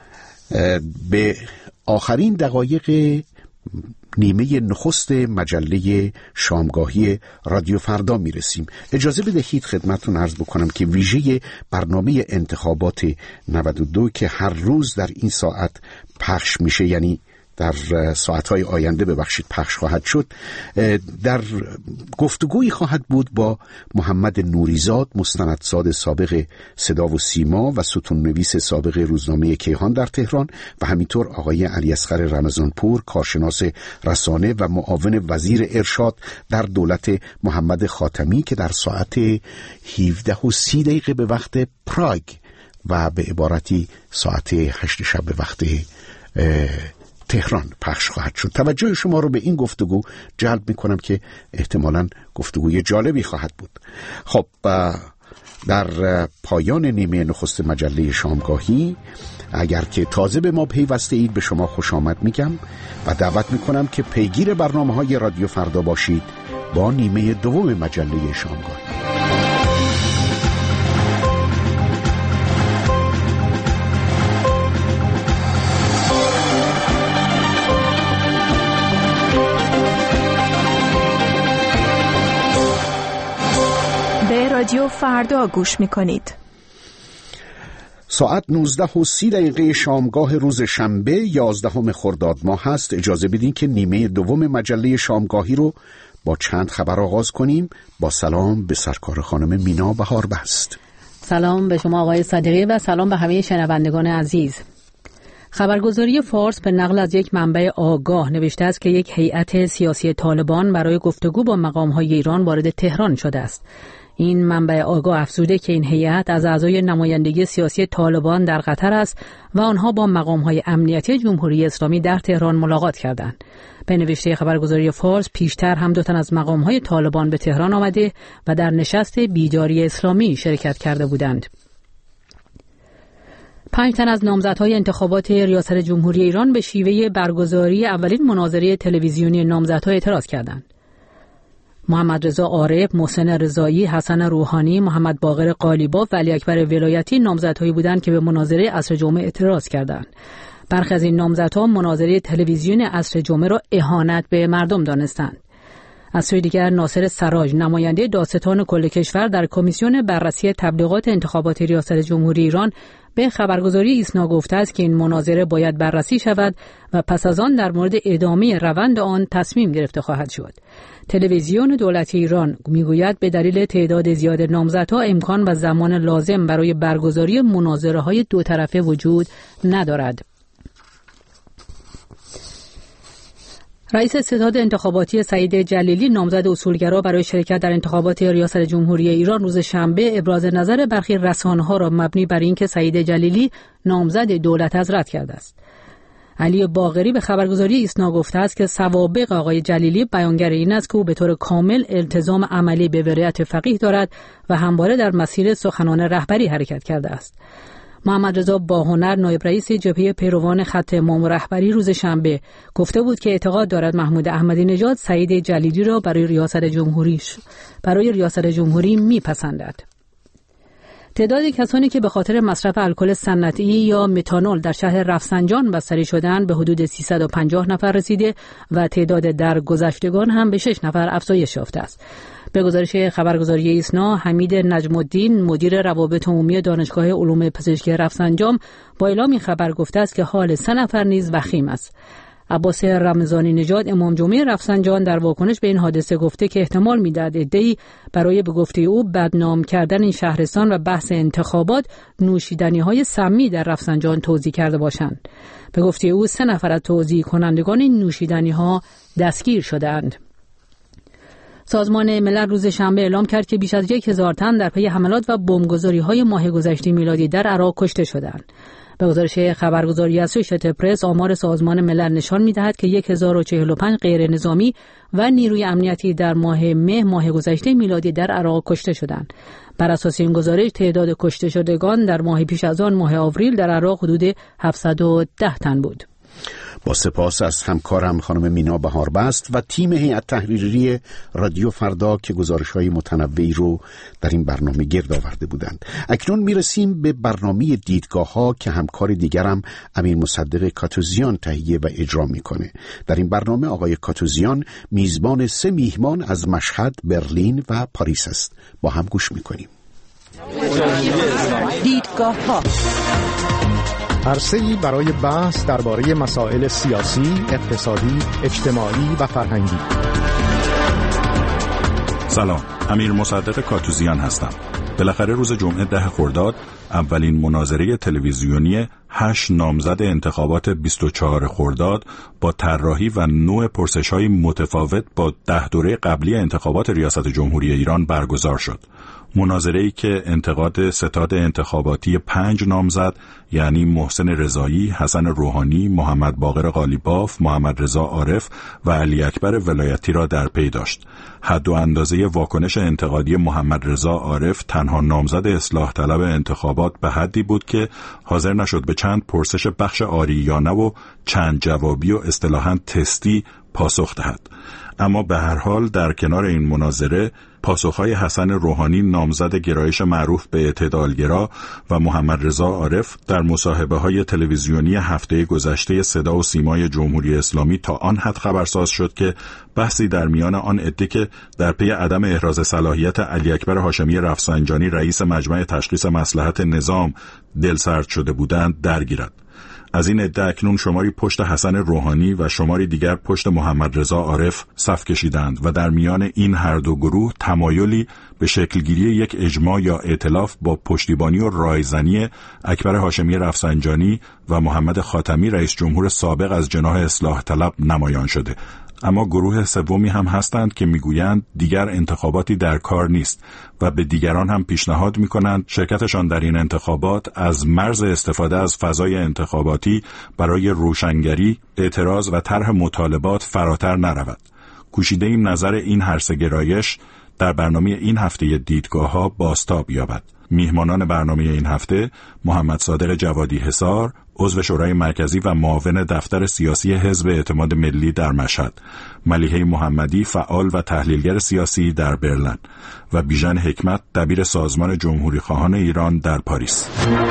[SPEAKER 1] به آخرین دقایق نیمه نخست مجله شامگاهی رادیو فردا میرسیم. اجازه بدهید خدمتتون عرض بکنم که ویژه برنامه انتخابات نود و دو که هر روز در این ساعت پخش میشه، یعنی در ساعتهای آینده ببخشید پخش خواهد شد، در گفتگویی خواهد بود با محمد نوریزاد، مستندساز سابق صدا و سیما و ستون‌نویس سابق روزنامه کیهان در تهران، و همینطور آقای علی اصغر رمضانپور، کارشناس رسانه و معاون وزیر ارشاد در دولت محمد خاتمی، که در ساعت هفده و سی دقیقه به وقت پراگ و به عبارتی ساعت هشت شب به وقت تهران پخش خواهد شد. توجه شما رو به این گفتگو جلب میکنم که احتمالاً گفتگوی جالبی خواهد بود. خب در پایان نیمه نخست مجله شامگاهی اگر که تازه به ما پیوسته اید به شما خوش آمد میگم و دعوت میکنم که پیگیر برنامه‌های رادیو فردا باشید با نیمه دوم مجله شامگاهی.
[SPEAKER 15] به رادیو فردا گوش میکنید.
[SPEAKER 1] ساعت نوزده و سی دقیقه شامگاه روز شنبه یازدهم خرداد ماه هست. اجازه بدین که نیمه دوم مجله شامگاهی رو با چند خبر آغاز کنیم. با سلام به سرکار خانم مینا بهاربست.
[SPEAKER 16] سلام به شما آقای صادقی و سلام به همه شنوندگان عزیز. خبرگزاری فارس به نقل از یک منبع آگاه نوشته است که یک هیئت سیاسی طالبان برای گفتگو با مقام‌های ایران وارد تهران شده است. این منبع آگاه افزوده که این هیئت از اعضای نمایندگی سیاسی طالبان در قطر است و آنها با مقام‌های امنیتی جمهوری اسلامی در تهران ملاقات کردند. به نوشته خبرگزاری فارس پیشتر هم دو تن از مقام‌های طالبان به تهران آمده و در نشست بیداری اسلامی شرکت کرده بودند. پنج تن از نامزدهای انتخابات ریاست جمهوری ایران به شیوه برگزاری اولین مناظره تلویزیونی نامزدها اعتراض کردند. محمد رضا عارف، محسن رضایی، حسن روحانی، محمد باقر قالیباف و علی اکبر ولایتی نامزدهایی بودند که به مناظره عصر جمعه اعتراض کردند. برخی از این نامزدها مناظره تلویزیون عصر جمعه را اهانت به مردم دانستند. از سوی دیگر ناصر سراج، نماینده دادستان کل کشور در کمیسیون بررسی تبلیغات انتخابات ریاست جمهوری ایران به خبرگزاری ایسنا گفته است که این مناظره باید بررسی شود و پس از آن در مورد ادامه روند آن تصمیم گرفته خواهد شد. تلویزیون دولتی ایران میگوید به دلیل تعداد زیاد نامزدها امکان و زمان لازم برای برگزاری مناظره‌های دو طرفه وجود ندارد. رئیس ستاد انتخاباتی سعید جلیلی نامزد اصولگرا برای شرکت در انتخابات ریاست جمهوری ایران روز شنبه ابراز نظر برخی رسانه‌ها را مبنی بر اینکه سعید جلیلی نامزد دولت از رد کرده است. علی باقری به خبرگزاری ایسنا گفته است که سوابق آقای جلیلی بیانگر این است که او به طور کامل التزام عملی به ولایت فقیه دارد و همواره در مسیر سخنان رهبری حرکت کرده است. محمد رضا باهنر نایب رئیس جبهه پیروان خط امام رهبری روز شنبه گفته بود که اعتقاد دارد محمود احمدی نژاد سعید جلیلی را برای ریاست جمهوری برای ریاست جمهوری میپسندد. تعداد کسانی که به خاطر مصرف الکل صنعتی یا متانول در شهر رفسنجان بستری شدند به حدود سیصد و پنجاه نفر رسیده و تعداد درگذشتگان هم به شش نفر افزایش یافته است. به گزارش خبرگزاری ایسنا، حمید نجم الدین مدیر روابط عمومی دانشگاه علوم پزشکی رفسنجان با اعلام این خبر گفته است که حال سه نفر نیز وخیم است. عباس رمضانی نژاد امام جمعه رفسنجان در واکنش به این حادثه گفته که احتمال می‌دهد عده‌ای برای به گفته او بدنام کردن این شهرستان و بحث انتخابات نوشیدنی‌های سمی در رفسنجان توزیع کرده باشند. به گفته او سه نفر از توزیع کنندگان این نوشیدنی‌ها دستگیر شدند. سازمان ملل روز شنبه اعلام کرد که بیش از یک هزار تن در پی حملات و بمبگذاری‌های ماه گذشته میلادی در عراق کشته شدند. به گزارش خبرگزاری اسوشییتد پرس آمار سازمان ملل نشان می‌دهد که هزار و چهل و پنج غیر نظامی و نیروی امنیتی در ماه مه ماه گذشته میلادی در عراق کشته شدند. بر اساس این گزارش تعداد کشته شدگان در ماه پیش از آن ماه آوریل در عراق حدود هفتصد و ده تن بود.
[SPEAKER 1] با سپاس از همکارم خانم مینا بهاربست و تیم هیئت تحریری رادیو فردا که گزارش‌های متنوعی رو در این برنامه گرد آورده بودند. اکنون میرسیم به برنامه دیدگاه‌ها که همکار دیگرم امیر مصدق کاتوزیان تهیه و اجرا میکنه. در این برنامه آقای کاتوزیان میزبان سه میهمان از مشهد، برلین و پاریس است. با هم گوش میکنیم.
[SPEAKER 15] دیدگاه‌ها
[SPEAKER 13] عرصه‌ای برای بحث درباره مسائل سیاسی، اقتصادی، اجتماعی و فرهنگی.
[SPEAKER 17] سلام، امیر مصدق کاتوزیان هستم. بالاخره روز جمعه ده خرداد اولین مناظره تلویزیونی هشت نامزد انتخابات بیست و چهار خرداد با طراحی و نوع پرسش‌های متفاوت با ده دوره قبلی انتخابات ریاست جمهوری ایران برگزار شد. مناظره‌ای که انتقاد ستاد انتخاباتی پنج نامزد یعنی محسن رضایی، حسن روحانی، محمد باقر قالیباف، محمد رضا عارف و علی اکبر ولایتی را در پی داشت. حد و اندازه واکنش انتقادی محمد رضا عارف، تنها نامزد اصلاح طلب انتخابات، به حدی بود که حاضر نشد به چند پرسش بخش آری یا نه و چند جوابی و اصطلاحاً تستی پاسخ دهد. اما به هر حال در کنار این مناظره پاسخهای حسن روحانی نامزد گرایش معروف به اعتدالگرا و محمد رضا عارف در مصاحبه‌های تلویزیونی هفته گذشته صدا و سیمای جمهوری اسلامی تا آن حد خبرساز شد که بحثی در میان آن عده که در پی عدم احراز صلاحیت علی اکبر هاشمی رفسنجانی رئیس مجمع تشخیص مصلحت نظام دلسرد شده بودند درگیرد. از این عده اکنون شماری پشت حسن روحانی و شماری دیگر پشت محمد رضا عارف صف کشیدند و در میان این هر دو گروه تمایلی به شکلگیری یک اجماع یا ائتلاف با پشتیبانی و رایزنی اکبر هاشمی رفسنجانی و محمد خاتمی رئیس جمهور سابق از جناح اصلاح طلب نمایان شده. اما گروه سومی هم هستند که میگویند دیگر انتخاباتی در کار نیست و به دیگران هم پیشنهاد میکنند شرکتشان در این انتخابات از مرز استفاده از فضای انتخاباتی برای روشنگری، اعتراض و طرح مطالبات فراتر نرود. کوشیده ایم نظر این هر سه گرایش در برنامه این هفته دیدگاه‌ها بازتاب یابد. میهمانان برنامه این هفته محمد صادق جوادی حصار، عضو شورای مرکزی و معاون دفتر سیاسی حزب اعتماد ملی در مشهد، ملیحه محمدی فعال و تحلیلگر سیاسی در برلین و بیژن حکمت دبیر سازمان جمهوری خواهان ایران در پاریس.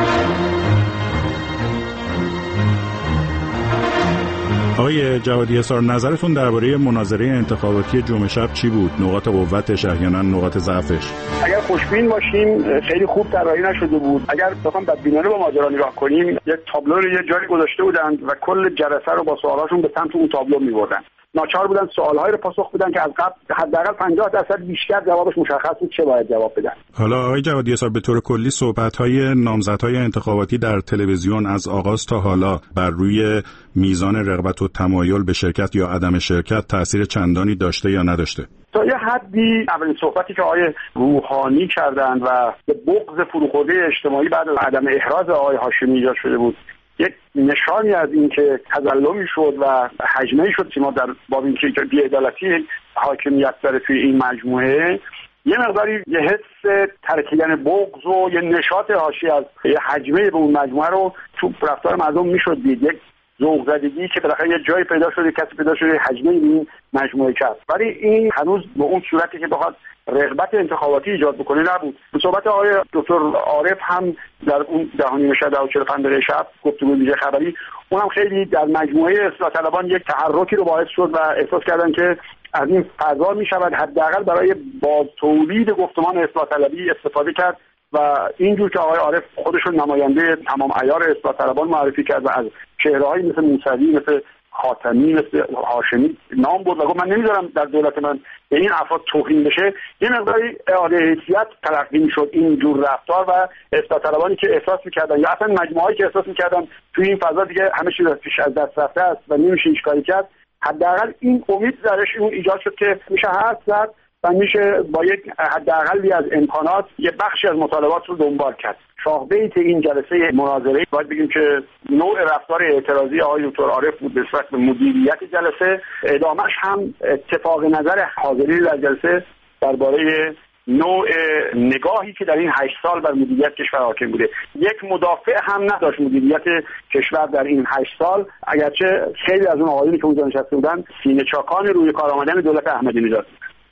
[SPEAKER 17] آقای جوادی حصار، نظرتون درباره مناظره انتخاباتی جمعه شب چی بود؟ نقاط قوتش، احیانا نقاط ضعفش؟
[SPEAKER 18] اگر خوشبین باشیم خیلی خوب طراحی نشده بود. اگر بخوام بدبینانه با ماجرا نگاه کنیم، یک تابلو رو یه جایی گذاشته بودند و کل جلسه رو با سوالاشون به سمت اون تابلو می‌بردن. ناچار بودن سوال‌هایی رو پاسخ بدن که از قبل حداقل پنجاه درصد بیشتر جوابش مشخص بود چه باید جواب بدن.
[SPEAKER 17] حالا آقای جوادی حصار، به طور کلی صحبت‌های نامزدهای انتخاباتی در تلویزیون از آغاز تا حالا بر روی میزان رغبت و تمایل به شرکت یا عدم شرکت تأثیر چندانی داشته یا نداشته؟
[SPEAKER 18] تا یه حدی اولین صحبتی که آقای روحانی کردند و به بغض فروخورده اجتماعی بعد از عدم احراز آقای هاشمی ایجاد شده بود، یک نشانی از این که تظلمی شد و هجمه‌ای شد سیما در باب اینکه بی‌عدالتی حاکمیت داره توی این مجموعه، یه مقداری یه حس ترکیدن بغض و یه نشاط حاشیه از یه هجمه به اون مجموعه رو تو رفتار مردم میشد دید. یک ذوق زدگی که بالاخره یه جایی پیدا شده، کسی پیدا شده هجمه به این مجموعه کرد، ولی این هنوز به اون صورتی که بخواد رغبت انتخاباتی ایجاد بکنه نبود. صحبت آقای دکتر عارف هم در اون دهانیم شب و چهل و پنج دقیقه شب گفتگو ویژه خبری، اونم خیلی در مجموعه اصلاح طلبان یک تحرکی رو باعث شد و احساس کردن که از این فضا می شود حداقل برای باز تولید گفتمان اصلاح طلبی استفاده کرد و اینجور که آقای عارف خودشون نماینده تمام عیار اصلاح طلبان معرفی کرد و از چهره‌هایی مثل موسوی، مثل خاتمی، مثل هاشمی نام برد و گفت من نمیذارم در دولت من به این افراد توهین بشه، یه مقداری اعاده حیثیت تلقی میشد این جور رفتار و اصلاح طلبانی که احساس میکردن یا اصلا مجموعه‌ای که احساس میکردن توی این فضا دیگه همه چیز پیش از دست رفته است و نمیشه هیچ کاری کرد، حداقل این امید درش اون ایجاد شد که میشه حرف زد و میشه با یک حداقلی از امکانات یه بخشی از مطالبات رو دنبال کرد. شاه بیت این جلسه مناظره باید بگیم که نوع رفتار اعتراضی آقای دکتر عارف بود نسبت به مدیریت جلسه، ادامهش هم اتفاق نظر حاضرین در جلسه درباره نوع نگاهی که در این هشت سال بر مدیریت کشور حاکم بوده. یک مدافع هم نداشت مدیریت کشور در این هشت سال، اگرچه خیلی از اون آقایونی که اونجا نشسته بودن سینه چاکان روی کار آمدن دولت احمدی نژاد.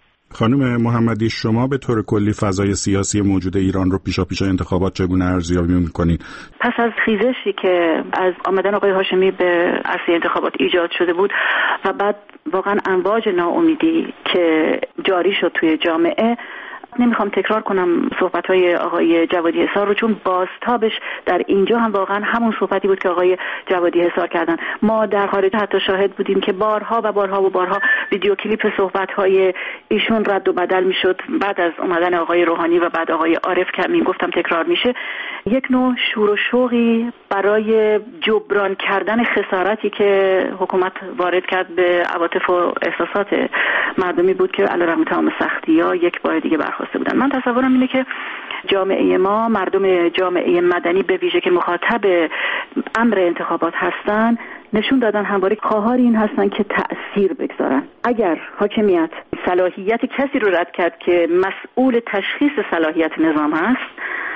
[SPEAKER 17] خانم محمدی، شما به طور کلی فضای سیاسی موجود ایران رو پیشاپیش انتخابات چگونه ارزیابی می‌کنید؟
[SPEAKER 19] پس از خیزشی که از آمدن آقای هاشمی به عرصه انتخابات ایجاد شده بود و بعد واقعا امواج ناامیدی که جاری شد توی جامعه، نمیخوام تکرار کنم صحبت‌های آقای جوادی حصار رو، چون بازتابش در اینجا هم واقعا همون صحبتی بود که آقای جوادی حصار کردن. ما در خارج حتی شاهد بودیم که بارها و بارها و بارها ویدیو کلیپ صحبت‌های ایشون رد و بدل میشد بعد از اومدن آقای روحانی و بعد آقای عارف که می گفتم تکرار میشه. یک نوع شور و شوقی برای جبران کردن خسارتی که حکومت وارد کرد به عواطف و احساسات مردمی بود که علیرغم تمام سختی‌ها یک بار دیگه برخورد نخواسته بودن. من تصورم اینه که جامعه ما، مردم جامعه مدنی به ویژه که مخاطب امر انتخابات هستن، نشون دادن همواره خواهار این هستن که تأثیر بگذارن. اگر حاکمیت صلاحیت کسی رو رد کرد که مسئول تشخیص صلاحیت نظام هست،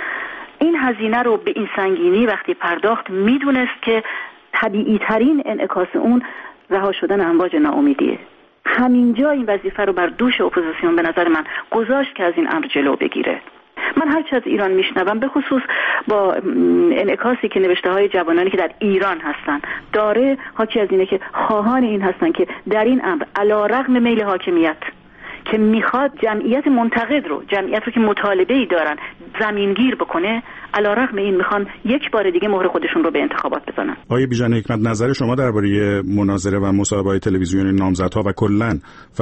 [SPEAKER 19] این هزینه رو به این سنگینی وقتی پرداخت، میدونست که طبیعی ترین انعکاس اون رها شدن امواج ناامیدیه. همینجا این وظیفه رو بر دوش اپوزیسیون به نظر من گذاشت که از این امر جلو بگیره. من هرچی از ایران میشنوم، به خصوص با انعکاسی که نوشته های جوانانی که در ایران هستن داره، حاکی از اینه که خواهان این هستن که در این امر علیرغم میل حاکمیت که میخواد جمعیت منتقد رو، جمعیت رو که مطالبه‌ای دارن زمینگیر بکنه، علیرغم این میخوان یک بار دیگه مهر خودشون رو به انتخابات بزنن.
[SPEAKER 17] آقای بیژن حکمت، نظر شما درباره مناظره و مصاحبه‌های تلویزیونی نامزدها و کلاً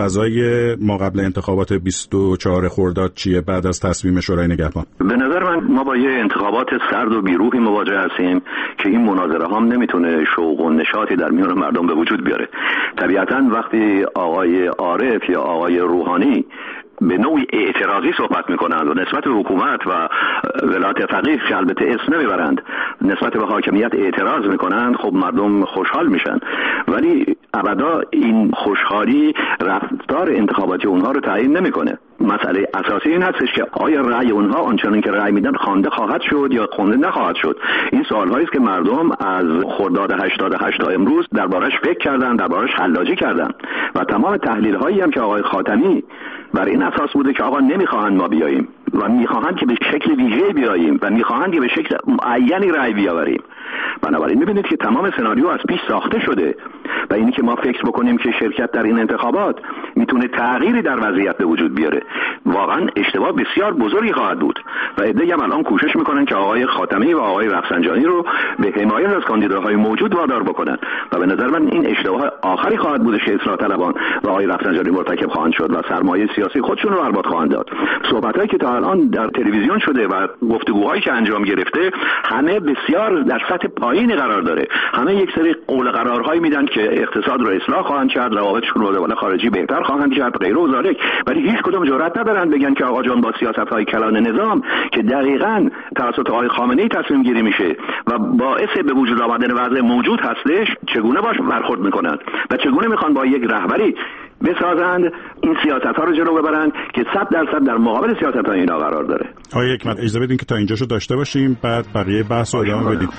[SPEAKER 17] فضای ما قبل انتخابات بیست و چهارم خرداد چیه بعد از تصمیم شورای نگهبان؟
[SPEAKER 20] به نظر من ما با یه انتخابات سرد و بیروحی مواجه هستیم که این مناظره هم نمیتونه شوق و نشاطی در میان مردم به وجود بیاره. طبیعتاً وقتی آقای عارف یا آقای روحانی به نوعی اعتراضی صحبت میکنند و نسبت به حکومت و ولایت فقیه که البته اسم نمیبرند نسبت به حاکمیت اعتراض میکنند، خب مردم خوشحال میشن، ولی ابدا این خوشحالی رفتار انتخاباتی اونها رو تعیین نمیکنه. مسئله اساسی این هستش که آیا رأی اونها آنچنان که رأی میدن خوانده خواهد شد یا خوانده نخواهد شد. این سوالهایی است که مردم از خرداد هشتاد و هشت تا امروز دربارش فکر کردن، دربارش حلاجی کردن و تمام تحلیل هایی هم که آقای خاتمی بر این اساس بوده که آقا نمیخواهند ما بیاییم و میخواهند که به شکل ویژه‌ای بیاییم و میخواهند که به شکل معینی رأی بیاوریم. بنابراین میبینید که تمام سناریو از پیش ساخته شده و اینی که ما فکر بکنیم که شرکت در این انتخابات میتونه تغییری در وضعیت به وجود بیاره، واقعا اشتباه بسیار بزرگی خواهد بود و عده‌ای هم الان کوشش میکنن که آقای خاتمی و آقای رفسنجانی رو به حمایت از کاندیداهای موجود وادار بکنن و به نظر من این اشتباه آخری خواهد بود که اصلاح طلبان و آقای رفسنجانی مرتکب خواهند شد و سرمایه سیاسی خودشون رو برباد خواهند داد. صحبتایی که تا الان در تلویزیون شده و گفتگوهایی که انجام گرفته همه بسیار در سطح پایین قرار داره. همه یک سری قول قرارهایی میدن که اقتصاد رو اصلاح خواهند کرد، روابطشون رو با دول خارجی بهتر خواهند کرد، غیره و ذالک، ولی هیچ کدوم جرئت ندارن بگن که آقا جان با سیاست‌های کلان نظام که دقیقاً توسط آقای خامنه‌ای تصمیم گیری میشه و باعث به وجود آمدن وضع موجود هستش، چگونه باش برخورد میکنن و چگونه میخوان با یک رهبری بسازند این سیاست‌ها رو جلو ببرند که صد درصد در مقابل سیاست‌های اینا قرار داره.
[SPEAKER 17] آقای حکمت اجازه بدین که تا اینجاشو داشته باشیم، بعد بقیه بحث رو ادامه بدیم.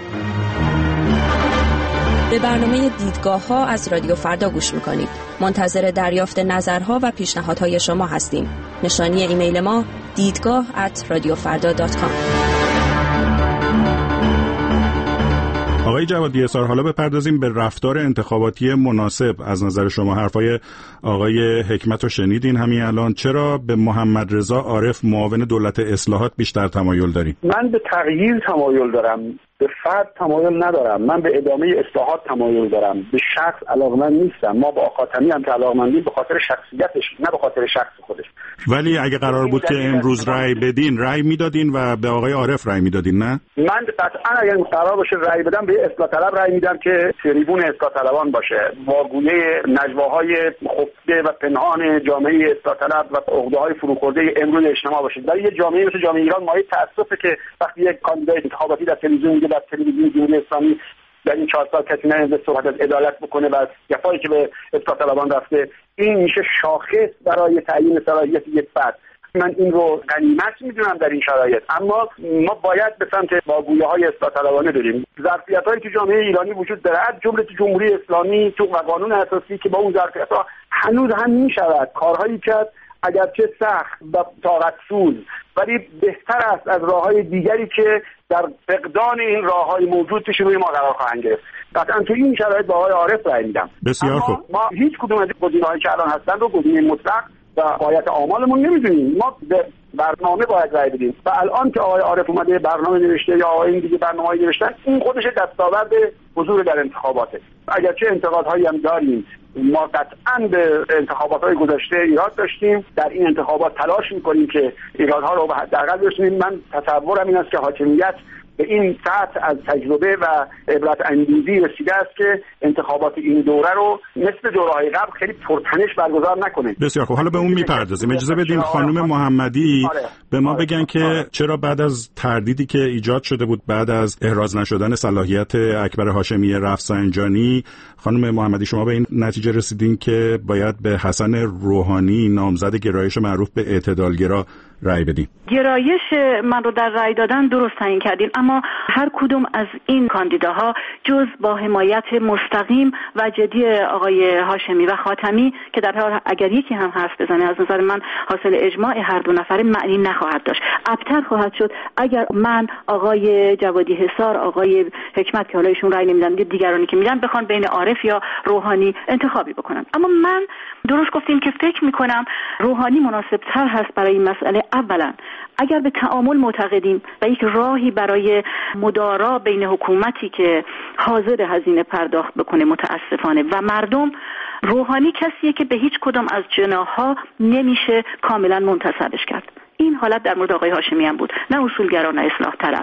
[SPEAKER 21] به برنامه دیدگاه‌ها از رادیو فردا گوش می‌کنید. منتظر دریافت نظرها و پیشنهادهای شما هستیم. نشانی ایمیل ما دیدگاه ات رادیو فردا دات کام.
[SPEAKER 17] آقای جوادی اصار، حالا بپردازیم به رفتار انتخاباتی مناسب. از نظر شما حرفای آقای حکمت رو شنیدین همین الان، چرا به محمد رضا عارف معاون دولت اصلاحات بیشتر تمایل دارین؟
[SPEAKER 18] من به تغییر تمایل دارم، به فرد تمایل ندارم. من به ادامه اصلاحات تمایل دارم، به شخص علاقمند نیستم. ما با خاتمی هم که علاقمندیم به خاطر شخصیتش، نه به خاطر شخص خودش.
[SPEAKER 17] ولی اگه قرار بود که امروز رأی بدین، رأی میدادین و به آقای عارف رأی میدادین نه؟
[SPEAKER 18] من قطعا اگر قرار باشه رأی بدم به اصلاح طلب رأی میدم که تریبون اصلاح طلبان باشه، واگوی نجواهای خفته و پنهان جامعه اصلاح طلب و عقده‌های فروخورده امروز اجتماع باشه. در یه جامعه مثل جامعه ایران مایه تأسفه که وقتی یک کاندید انتخاباتی در تلویزیون در تلویزیون جمهوری اسلامی در این چهار سال کسی نمی‌دونه صحبت از عدالت بکنه و از جفایی که به اصلاح طلبان رفته، این میشه شاخص برای تعیین صلاحیت یک فرد. من این رو غنیمت میدونم در این شرایط، اما ما باید به سمت واگوی‌های اصلاح طلبانه بریم. ظرفیت‌هایی که جامعه ایرانی وجود دارد، جمله جمهوری اسلامی تو و قانون اساسی که با اون ظرفیت‌ها هنوز هم میشود کارهایی کرد، اگرچه سخت و طاقت سوز، ولی بهتر است از راه‌های دیگری که در فقدان این راه‌های موجود پیش روی ما قرار خواهند گرفت. قطعاً تو این شرایط با آقای عارف رأی میدم.
[SPEAKER 17] بسیار خوب.
[SPEAKER 18] ما هیچ کدوم از گزینه‌هایی که الان هستن رو گزینه مطلق و غایت آمالمون نمی‌دونیم. ما به برنامه باید رأی بدیم و الان که آقای عارف اومده برنامه نوشته یا آقای این دیگه برنامه‌ای نوشتن، این خودش دستاورد حضور در انتخاباته. اگرچه انتقادهایی هم داریم، ما قطعاً به انتخابات‌های گذشته ایراد داشتیم، در این انتخابات تلاش می‌کنیم که ایرادها رو به حداقل برسونیم. من تصورم این است که حاکمیت به این سطح از تجربه و عبرت اندوزی رسیده است که انتخابات این دوره رو مثل دوره‌های قبل خیلی پرتنش برگزار نکنه.
[SPEAKER 17] بسیار خوب، حالا به اون میپردازیم. اجازه بدیم خانم محمدی آره. به ما آره. بگن که آره. چرا بعد از تردیدی که ایجاد شده بود بعد از احراز نشدن صلاحیت اکبر هاشمی رفسنجانی، خانم محمدی شما به این نتیجه رسیدین که باید به حسن روحانی نامزد گرایش معروف به اعتدالگرا رأی بدیم؟
[SPEAKER 19] گرایش من رو در رأی دادن درست تعیین کردین، اما هر کدوم از این کاندیداها جز با حمایت مستقیم و جدی آقای هاشمی و خاتمی که در حال اگر یکی هم حرف بزنه از نظر من حاصل اجماع هر دو نفره معنی نخواهد داشت. ابتر خواهد شد اگر من، آقای جوادی حصار، آقای حکمت که حالا ایشون رأی نمیدن، دیگرانی که میدن بخوان بین عارف یا روحانی انتخابی بکنن. اما من درست گفتیم که فکر میکنم روحانی مناسب تر هست برای این مسئله. اولا اگر به تعامل معتقدیم و یک راهی برای مدارا بین حکومتی که حاضر هزینه پرداخت بکنه متاسفانه و مردم، روحانی کسیه که به هیچ کدام از جناح‌ها نمیشه کاملا منتصبش کرد. این حالت در مورد آقای هاشمی هم بود، نه اصولگرا نه اصلاح طلب.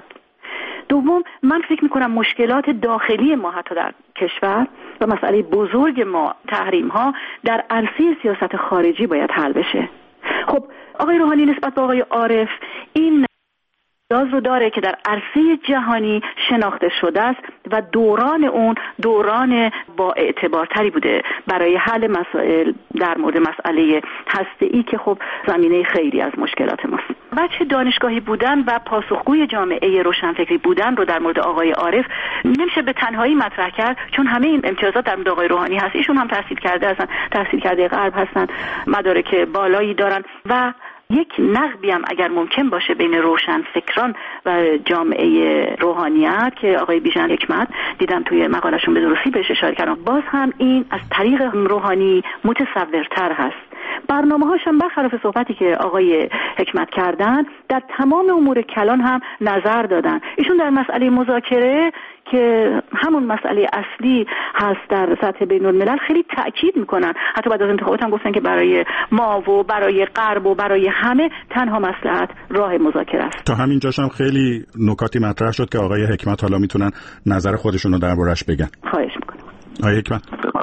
[SPEAKER 19] دوم، من فکر میکنم مشکلات داخلی ما حتی در کشور و مسئله بزرگ ما تحریم ها در عرصه سیاست خارجی باید حل بشه. خب آقای روحانی نسبت به آقای عارف این امتیاز رو داره که در عرصه جهانی شناخته شده است و دوران اون دوران با اعتبارتری بوده برای حل مسائل در مورد مسئله هسته‌ای که خب زمینه خیلی از مشکلات ماست. بچه دانشگاهی بودن و پاسخگوی جامعه روشنفکری بودن رو در مورد آقای عارف نمیشه به تنهایی مطرح کرد، چون همه این امتیازات در مورد آقای روحانی هست. ایشون هم تحصیل کرده هستن، تحصیل کرده غرب هستن، مدارک بالایی دارن و یک نقبی هم اگر ممکن باشه بین روشنفکران و جامعه روحانیت که آقای بیژن حکمت دیدم توی مقالشون به درستی بهش اشاره کردن، باز هم این از طریق روحانی متصورتر هست. برنامه هاشم برخلاف صحبتی که آقای حکمت کردن در تمام امور کلان هم نظر دادن. ایشون در مسئله مذاکره که همون مسئله اصلی هست در سطح بین الملل خیلی تأکید میکنن. حتی بعد از انتخابات هم گفتن که برای ما و برای غرب و برای همه تنها مصلحت راه مذاکره است.
[SPEAKER 17] تا همین جاشم خیلی نکاتی مطرح شد که آقای حکمت حالا میتونن نظر خودشون رو دربارش بگن.
[SPEAKER 19] خواهش میکنم.
[SPEAKER 17] آقای حکمت.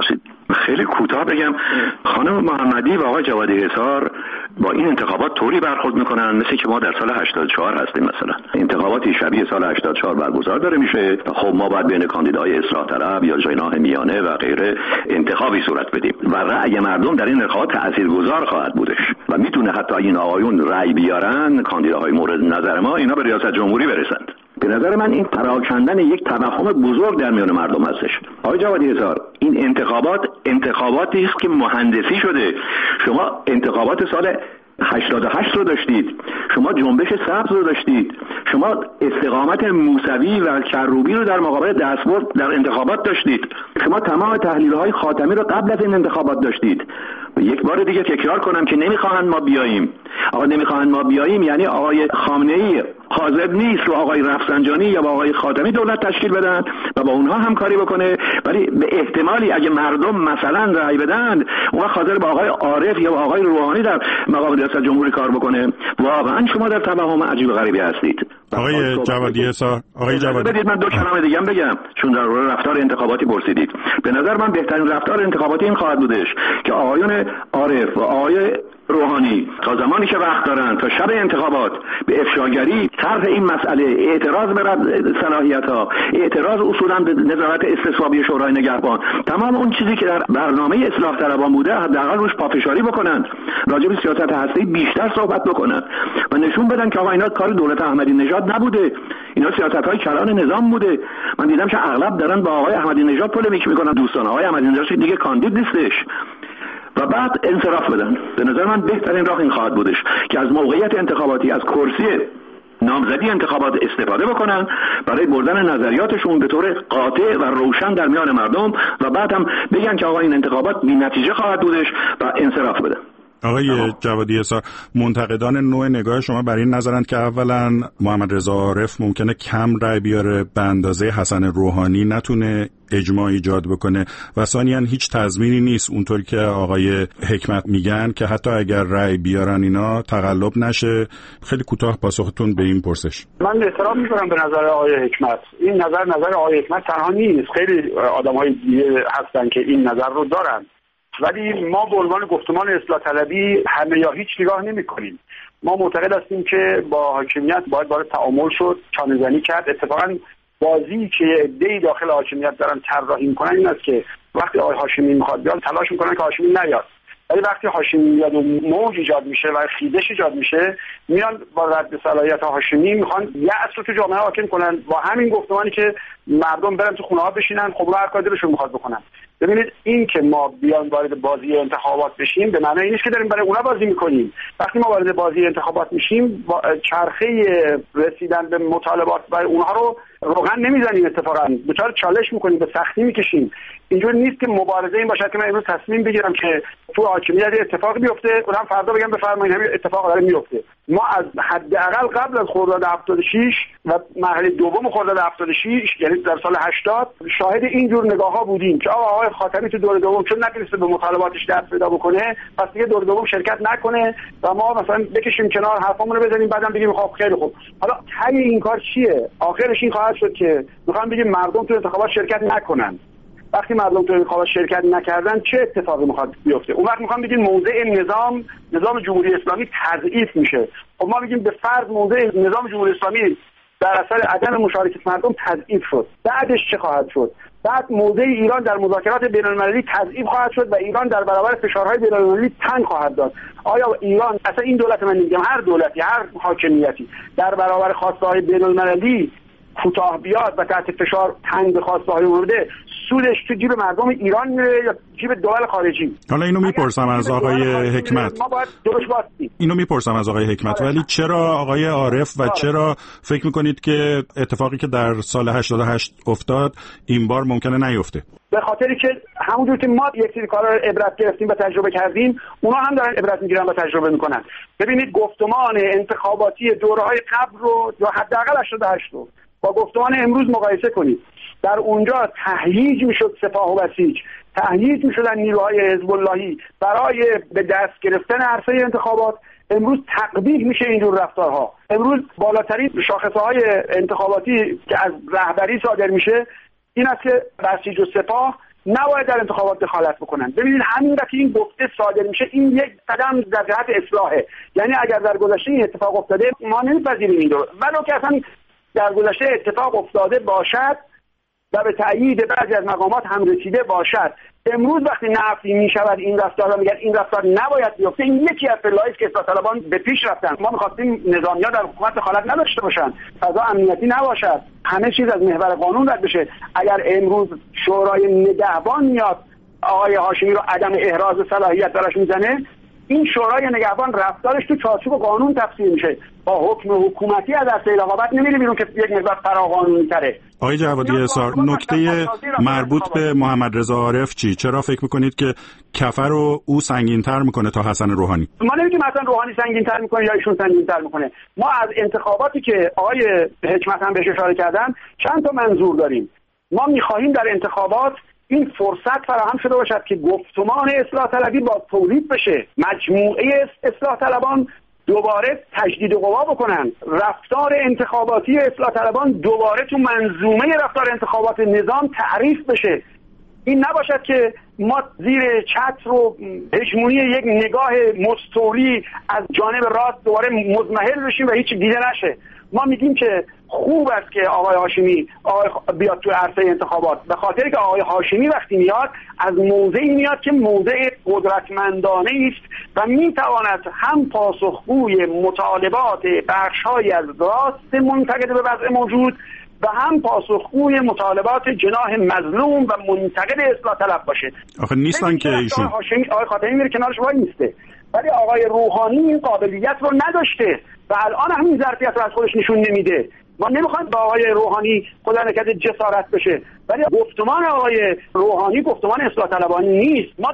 [SPEAKER 20] خیلی کوتاه بگم، خانم محمدی و آقای جوادی حصار با این انتخابات طوری برخورد میکنن مثل که ما در سال هشتاد و چهار هستیم. مثلا انتخاباتی شبیه سال هشتاد و چهار برگزار داره میشه، خب ما باید بین کاندیدای اصلاح طلب یا جناح میانه و غیره انتخابی صورت بدیم و رأی مردم در این انتخابات تاثیرگذار خواهد بودش و میتونه حتی این آقایون رأی بیارن، کاندیداهای مورد نظر ما، اینا به ریاست جمهوری برسند. به نظر من این پراکندن یک توهم بزرگ در میان مردم هستش. آقای جوادی حصار، این انتخابات انتخاباتی است که مهندسی شده. شما انتخابات سال هشتاد و هشت رو داشتید، شما جنبش سبز رو داشتید، شما استقامت موسوی و کروبی رو در مقابل دستبرد در انتخابات داشتید، شما تمام تحلیل‌های خاتمی رو قبل از این انتخابات داشتید. یک بار دیگه تکرار کنم که نمیخواهند ما بیاییم. آقا نمیخواهند ما بیاییم یعنی آقای خامنه‌ای حاضر نیست و آقای رفسنجانی یا با آقای خاتمی دولت تشکیل بدن و با اونها همکاری بکنه، ولی به احتمالی اگه مردم مثلا رأی بدن اون وقت حاضر با آقای عارف یا با آقای روحانی در مقام ریاست جمهوری کار بکنه. واقعا شما در توهم عجیب و غریبی هستید.
[SPEAKER 17] آقای جوادی حصار، آقای جوادی بدید
[SPEAKER 20] من دو کلمه دیگه هم بگم، چون در مورد رفتار انتخاباتی پرسیدید. به نظر من بهترین رفتار انتخاباتی این خواهد بودش که آقایون عارف و آقای روحانی تا زمانی که وقت دارن تا شب انتخابات به افشاگری طرح این مسئله، اعتراض به صلاحیت‌ها، اعتراض اصولا به نظارت استصوابی شورای نگهبان، تمام اون چیزی که در برنامه اصلاح طلبان بوده حداقل روش پافشاری بکنن، راجع به سیاست هسته‌ای بیشتر صحبت بکنن و نشون بدن که آقا اینا کار دولت احمدی نژاد نبوده، اینا سیاست‌های کلان نظام بوده. من دیدم که اغلب دارن با آقای احمدی نژاد پولمیک میکنن. دوستان آقای احمدی نژاد دیگه کاندید نیستش و بعد انصراف بدن. به نظر من بهترین راه این خواهد بودش که از موقعیت انتخاباتی، از کرسی نامزدی انتخابات استفاده بکنن برای بردن نظریاتشون به طور قاطع و روشن در میان مردم و بعد هم بگن که آقا این انتخابات بی نتیجه خواهد بودش و انصراف بدن.
[SPEAKER 17] آقای جوادی اصار، منتقدان نوع نگاه شما بر این نظرند که اولا محمد رضا عارف ممکنه کم رأی بیاره به اندازه حسن روحانی نتونه اجماع ایجاد بکنه و ثانیاً هیچ تضمینی نیست اونطوری که آقای حکمت میگن که حتی اگر رأی بیارن اینا تقلب نشه. خیلی کوتاه پاسختون به این پرسش.
[SPEAKER 18] من احترام می‌کنم به نظر آقای حکمت. این نظر نظر آقای حکمت تنها نیست، خیلی آدم‌های دیگه هستن که این نظر رو دارن، ولی ما به عنوان گفتمان اصلاح طلبی همه یا هیچ نگاه نمی‌کنیم. ما معتقد هستیم که با حاکمیت باید وارد تعامل شد، چانه‌زنی کرد. اتفاقاً بازی که عده‌ای داخل حاکمیت دارن طراحی می‌کنن این است که وقتی آقای هاشمی میخواد بیاد تلاش می‌کنن که هاشمی نیاد، ولی وقتی هاشمی میاد و موج ایجاد میشه و خیزش ایجاد میشه میان با رد صلاحیت هاشمی میخوان یأس رو تو جامعه حاکم کنن با همین گفتمانی که مردم برن تو خونه‌ها بشینن، خب اون هر کاری دلشون میخواد بکنن. ببینید این که ما بیان وارد بازی انتخابات بشیم به معنی این نیست که داریم برای اونا بازی میکنیم. وقتی ما وارد بازی انتخابات میشیم چرخه رسیدن به مطالبات و اونها رو روغن نمیزنیم، اتفاقا دچار چالش میکنیم، به سختی میکشیم. اینجور نیست که مبارزه این باشه که من امروز تصمیم بگیرم که تو حاکمیت اتفاقی بیفته اونم فردا بگم بفرمایید همین اتفاق داره میفته. ما از حداقل قبل از خرداد هفتاد و شش و مرحله دوم خرداد هفتاد و شش یعنی در سال هشتاد شاهد اینجور نگاه‌ها بودیم که آقا آقای خاتمی تو دور دوم چون نتونسته به مطالباتش دست پیدا بکنه پس دیگه دور دوم شرکت نکنه و ما مثلا بکشیم کنار حرفامون رو بزنیم بعدم بگیم خب خیلی خوب. حالا ته این کار چیه؟ آخرش این خواهد شد که میخوام بگیم مردم تو انتخابات شرکت نکنن. وقتی مردم تو انتخابات شرکت نکردن چه اتفاقی میخواد بیفته؟ اون وقت میخوام بگیم موضع نظام نظام جمهوری اسلامی تضعیف میشه. خب ما میگیم به فرض موضع نظام جمهوری اسلامی در اثر عدم مشارکت مردم تضعیف شد، بعدش چه خواهد شد؟ بعد موضع ایران در مذاکرات بین‌المللی تضعیف خواهد شد و ایران در برابر فشارهای بین‌المللی تن خواهد داد. آیا ایران، اصلا این دولت من نمیگم، هر دولتی هر حاکمیتی در برابر خواسته‌های بین‌المللی کوتاه بیاد و تحت فشار تنگ به خواسته‌های مورده، سودش تو جیب مردم ایران میره یا جیب دول خارجی؟
[SPEAKER 17] حالا اینو میپرسم از آقای حکمت.
[SPEAKER 18] ما باید درش باسیم.
[SPEAKER 17] اینو میپرسم از آقای حکمت ولی چرا آقای عارف و چرا فکر میکنید که اتفاقی که در سال هشتاد و هشت افتاد این بار ممکنه نیفته؟
[SPEAKER 18] به خاطری که همونجور که ما یک سری کارا رو عبرت گرفتیم و تجربه کردیم، اونا هم دارن عبرت میگیرن و تجربه میکنن. ببینید گفتمان انتخاباتی دوره‌های قبل رو یا حداقل هشتاد و هشت رو با گفتمان امروز مقایسه کنید. در اونجا تهییج میشد سپاه و بسیج، تهییج میشدن نیروهای حزب اللهی برای به دست گرفتن عرصه انتخابات. امروز تقبیح میشه اینجور رفتارها. امروز بالاترین شاخصهای انتخاباتی که از رهبری صادر میشه این است که بسیج و سپاه نباید در انتخابات دخالت بکنن. ببینید همین وقتی این گفته صادر میشه این یک قدم در جهت اصلاحه. یعنی اگر در گذشته این اتفاق افتاده ما نمیپذیریم این رو، ولو که اصلا در گذشته اتفاق افتاده باشد و به تأیید بعضی از مقامات هم رسیده باشد، امروز وقتی نفی می شود این رفتار را میگن این رفتار نباید بیفته، این یکی از پله‌ای است که اصلاح طلبان به پیش رفتن. ما می‌خواستیم نظامی‌ها در حکومت دخالت نداشته باشن، فضا امنیتی نباشد، همه چیز از محور قانون رد بشه. اگر امروز شورای نگهبان میاد آقای هاشمی رو عدم احراز صلاحیت براش میزنه، این شورای نگهبان رفتارش تو چارچوب قانون تفسیر میشه. با حکم حکومتی از عرصه رقابت نمیره بیرون که یک مقدار فراقانونی تره.
[SPEAKER 17] آقای جوادی اصار، نکته مربوط به محمد رضا عارف چی؟ چرا فکر میکنید که کفر رو او سنگین‌تر میکنه تا حسن روحانی؟
[SPEAKER 18] ما نمیگیم حسن روحانی سنگین‌تر میکنه یا ایشون سنگین‌تر میکنه. ما از انتخاباتی که آقای حکمت هم بهش اشاره کردن چند تا منظور داریم. ما میخواهیم در انتخابات این فرصت فراهم شده باشد که گفتمان اصلاح طلبی با تولید بشه، مجموعه اصلاح طلبان دوباره تجدید قوا بکنن، رفتار انتخاباتی اصلاح طلبان دوباره تو منظومه رفتار انتخابات نظام تعریف بشه. این نباشد که ما زیر چتر و هژمونی یک نگاه مستولی از جانب راست دوباره مضمحل بشیم و هیچ دیده نشه. ما میگیم که خوب است که آقای هاشمی آقای بیاد تو عرصه انتخابات، به خاطر که آقای هاشمی وقتی میاد از موضعی میاد که موضع قدرتمندانه است و میتواند هم پاسخگوی مطالبات بخش‌هایی از راست منتقد به وضع موجود و هم پاسخگوی مطالبات جناح مظلوم و منتقد اصلاح طلب باشه.
[SPEAKER 17] آخه نیستن که ایشون
[SPEAKER 18] هاشمی آقای خاتمی میره کنارش وای میسته، ولی آقای روحانی این قابلیت رو نداشته و الان هم این ظرفیت رو از خودش نشون نمیده. ما نمیخوایم با آقای روحانی خدا نکرده جسارت بشه، ولی گفتمان آقای روحانی گفتمان اصلاح طلبانی نیست. ما در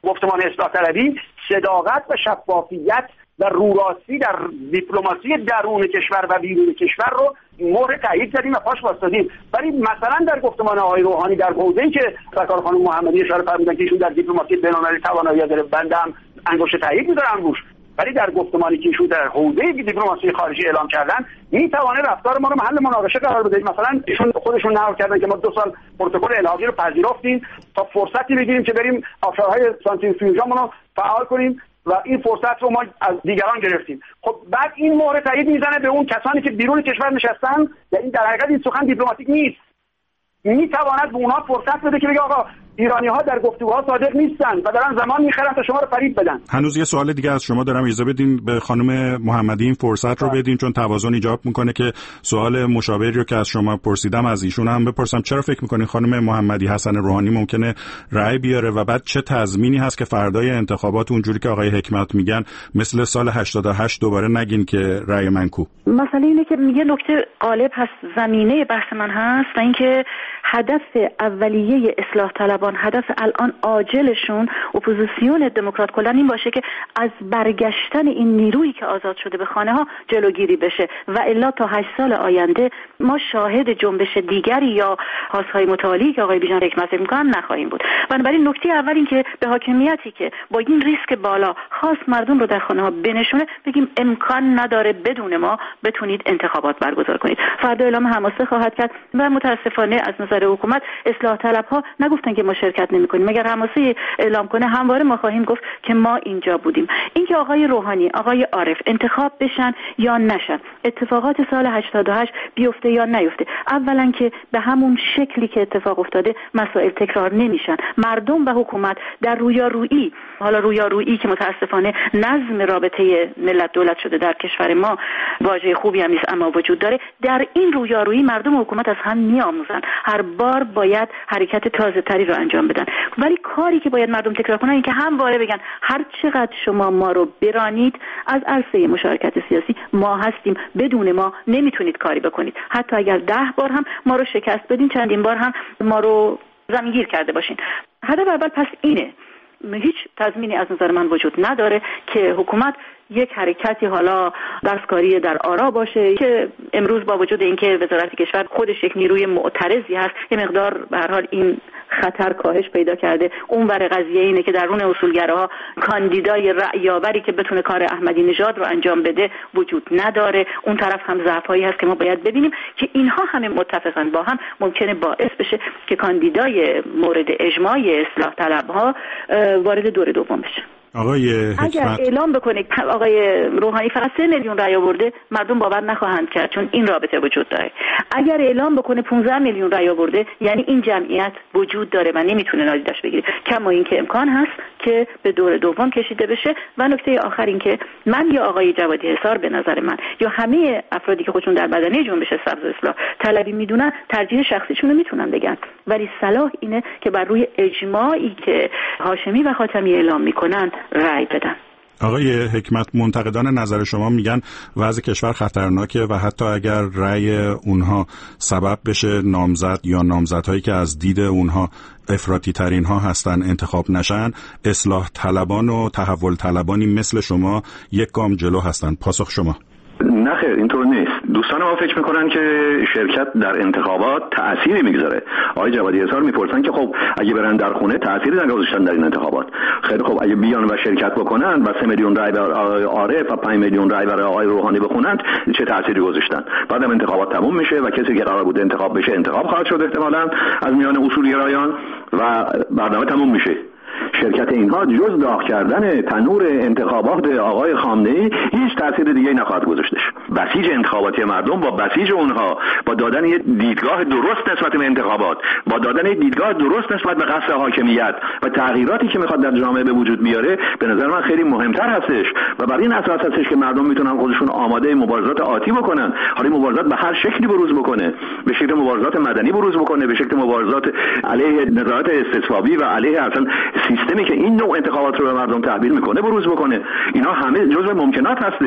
[SPEAKER 18] گفتمان اصلاح طلبی صداقت و شفافیت و روراستی در دیپلماسی درون کشور و بیرون کشور رو مهر تایید زدیم و پاش واسطادیم. ولی مثلا در گفتمان آقای روحانی در حوزه‌ای که سرکار خانم محمدی اشاره فرمودن که ایشون در دیپلماسی بین‌المللی توانایی داره، بنده هم انگشت تایید می‌ذارم روش، ولی در گفتمانی که ایشون در حوزه دیپلماسی خارجی اعلام کردن میتوانه رفتار ما رو محل مناقشه قرار بده. مثلا ایشون خودشون نقل کردن که ما دو سال پروتکل الحاقی رو پذیرفتیم تا فرصتی بگیریم که بریم آبشارهای سانتریفیوژمون رو فعال کنیم و این فرصت رو ما از دیگران گرفتیم. خب بعد این مهر تایید میزنه به اون کسانی که بیرون کشور نشستن، یعنی در حقیقت این سخن دیپلماتیک نیست. میتواند به اونها فرصت بده که بگه آقا ایرانی ها در گفتگوها صادق نیستن و دارن زمان میخرن تا شما رو فریب بدن.
[SPEAKER 17] هنوز یه سوال دیگه از شما دارم، اجازه بدین به خانم محمدی این فرصت رو بدین، چون توازن ایجاب میکنه که سوال مشابهی رو که از شما پرسیدم از ایشون هم بپرسم. چرا فکر میکنین خانم محمدی حسن روحانی ممکنه رأی بیاره و بعد چه تضمینی هست که فردای انتخابات اونجوری که آقای حکمت میگن مثل سال هشتاد و هشت دوباره نگین که رأی منکو؟
[SPEAKER 19] مسئله اینه که یه نکته غالب هست، زمینه بحث من هست و اینکه هدف اولیه اصلاح طلبان، هدف الان عاجلشون اپوزیسیون دموکرات کلان این باشه که از برگشتن این نیرویی که آزاد شده به خانه ها جلوگیری بشه و الا تا هشت سال آینده ما شاهد جنبش دیگری یا پاسهای متوالی که آقای بیژن حکمت میگن نخواهیم بود. بنابراین نکته اول این که به حاکمیتی که با این ریسک بالا خاص مردم رو در خانه ها بنشونه بگیم امکان نداره بدون ما بتونید انتخابات برگزار کنید. فردا اعلام حماسه خواهد کرد و متاسفانه از نظر حکومت اصلاح طلب ها نگفتن که ما شرکت نمی‌کنیم. مگر حماسه اعلام کنه همواره ما خواهیم گفت که ما اینجا بودیم. اینکه آقای روحانی، آقای عارف انتخاب بشن یا نشن، اتفاقات سال هشتاد و هشت بیفته یا نیفته، اولا که به همون شکلی که اتفاق افتاده مسائل تکرار نمیشن. مردم و حکومت در رویارویی، حالا رویارویی که متاسفانه نظم رابطه ملت دولت شده در کشور ما واژه خوبی هم نیست اما وجود داره، در این رویارویی مردم و حکومت از هم میآموزن، هر بار باید حرکت تازه تری رو انجام بدن. ولی کاری که باید مردم تکرار کنن این که همواره بگن هر چقدر شما ما رو برانید از عرصه مشارکت سیاسی ما هستیم، بدون ما نمیتونید کاری بکنید. حتی اگر ده بار هم ما رو شکست بدین، چندین بار هم ما رو زمینگیر کرده باشین. هدف اول پس اینه. هیچ تضمینی از نظر من وجود نداره که حکومت یک حرکتی حالا دستکاری در آرا باشه که امروز با وجود اینکه وزارت کشور خودش یک نیروی معترضی هست، یه مقدار به هر حال این خطر کاهش پیدا کرده. اون ور قضیه اینه که درون اصولگراها کاندیدای رأی‌آوری که بتونه کار احمدی نژاد رو انجام بده وجود نداره. اون طرف هم ضعف‌هایی هست که ما باید ببینیم که اینها همه متفقاً با هم ممکنه باعث بشه که کاندیدای مورد اجماع اصلاح طلب‌ها وارد دور دوم بشه.
[SPEAKER 17] آقای
[SPEAKER 19] اگر اعلام بکنه آقای روحانی فقط سه میلیون رأی آورده، مردم باور نخواهند کرد چون این رابطه وجود داره. اگر اعلام بکنه پانزده میلیون رأی آورده، یعنی این جمعیت وجود داره و نمیتونه نادیدش بگیره. کما اینکه امکان هست که به دور دوم کشیده بشه. و نکته آخر این که من یا آقای جوادی حصار به نظر من یا همه افرادی که خودشون در بدنه جنبش سبز اصلاح طلبی میدونن ترجیح شخصیشون رو میتونن بگن، ولی صلاح اینه که بر روی اجماعی که هاشمی و خاتمی اعلام میکنن رأی بدن.
[SPEAKER 17] آقای حکمت، منتقدان نظر شما میگن وضع کشور خطرناکه و حتی اگر رأی اونها سبب بشه نامزد یا نامزدهایی که از دید اونها افراطی ترین ها هستن انتخاب نشن، اصلاح طلبان و تحول طلبانی مثل شما یک گام جلو هستن. پاسخ شما؟
[SPEAKER 20] نه خیر، اینطور نیست. دوستان ما فکر میکنن که شرکت در انتخابات تأثیری میگذاره. آقای جوادی حصار میپرسن که خب اگه برن در خونه تأثیری نگذاشتن در این انتخابات. خیلی خب اگه بیان و شرکت بکنن و سه میلیون رای برای آقای عارف و پنج میلیون رای برای آقای روحانی بخونن، چه تأثیری گذاشتن؟ بعدم انتخابات تموم میشه و کسی که قرار بود انتخاب بشه انتخاب خواهد شد احتمالاً از میان اصولگرایان و برنامه تموم میشه. شرکت اینها جز داغ کردن تنور انتخابات آقای خامنه‌ای هیچ تأثیر دیگه نخواهد گذاشتش. بسیج انتخاباتی مردم با بسیج اونها، با دادن یک دیدگاه درست نسبت به انتخابات، با دادن یک دیدگاه درست نسبت به قصد حاکمیت و تغییراتی که میخواد در جامعه به وجود بیاره، به نظر من خیلی مهمتر هستش و بر این اساس هستش که مردم میتونن خودشون آماده مبارزات آتی بکنن. حالا مبارزات به هر شکلی بروز بکنه، به شکل مبارزات مدنی بروز بکنه، به شکل مبارزات علیه نظارت استصوابی و علیه اصلا سیستمی که این نوع انتخابات رو به مردم تحویل میکنه بروز بکنه. اینا همه جزء ممکنات هستش.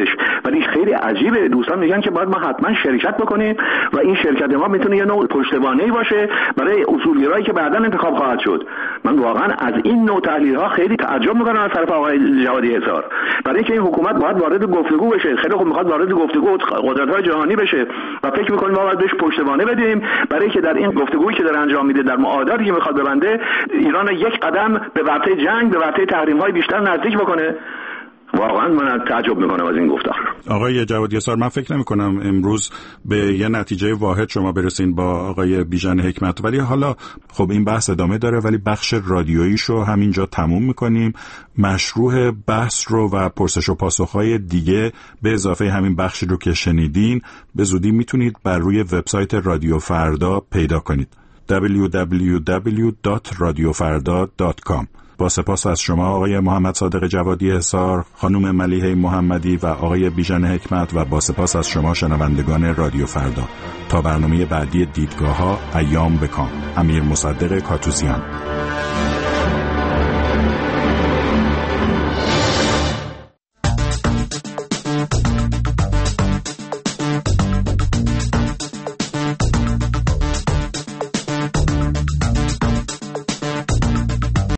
[SPEAKER 20] نیستش، ولی خیلی عجیبه. دوستان میگن که باید ما حتما شرکت بکنیم و این شرکت ما میتونه یه نوع پشتوانه‌ای باشه برای اصولگرایی که بعداً انتخاب خواهد شد. من واقعا از این نوع تحلیل‌ها خیلی تعجب می‌کنم از طرف آقای جوادی حصار، برای اینکه این حکومت باید وارد گفتگو بشه. خیلی خوب می‌خواد وارد گفتگو قدرت‌های جهانی بشه و فکر می‌کنیم ما باید بهش پشتوانه بدیم برای اینکه در این گفتگویی که داره انجام میده، در معادلاتی که می‌خواد ببنده، ایران یک قدم به ورطه جنگ، به ورطه تحریم‌های بیشتر نزدیک بکنه. واقعا من تعجب میکنم از این گفتار.
[SPEAKER 17] آقای جوادی حصار، من فکر نمی کنم امروز به یه نتیجه واحد شما برسین با آقای بیژن حکمت، ولی حالا خب این بحث ادامه داره، ولی بخش رادیوییشو همینجا تموم میکنیم. مشروع بحث رو و پرسش و پاسخهای دیگه به اضافه همین بخشی رو که شنیدین به زودی میتونید بر روی وبسایت رادیو فردا پیدا کنید دبلیو دبلیو دبلیو دات رادیو فردا دات کام. با سپاس از شما آقای محمد صادق جوادی حصار، خانم ملیحه محمدی و آقای بیژن حکمت، و با سپاس از شما شنوندگان رادیو فردا. تا برنامه بعدی دیدگاه‌ها، ایام بکام. امیر مصدق کاتوزیان.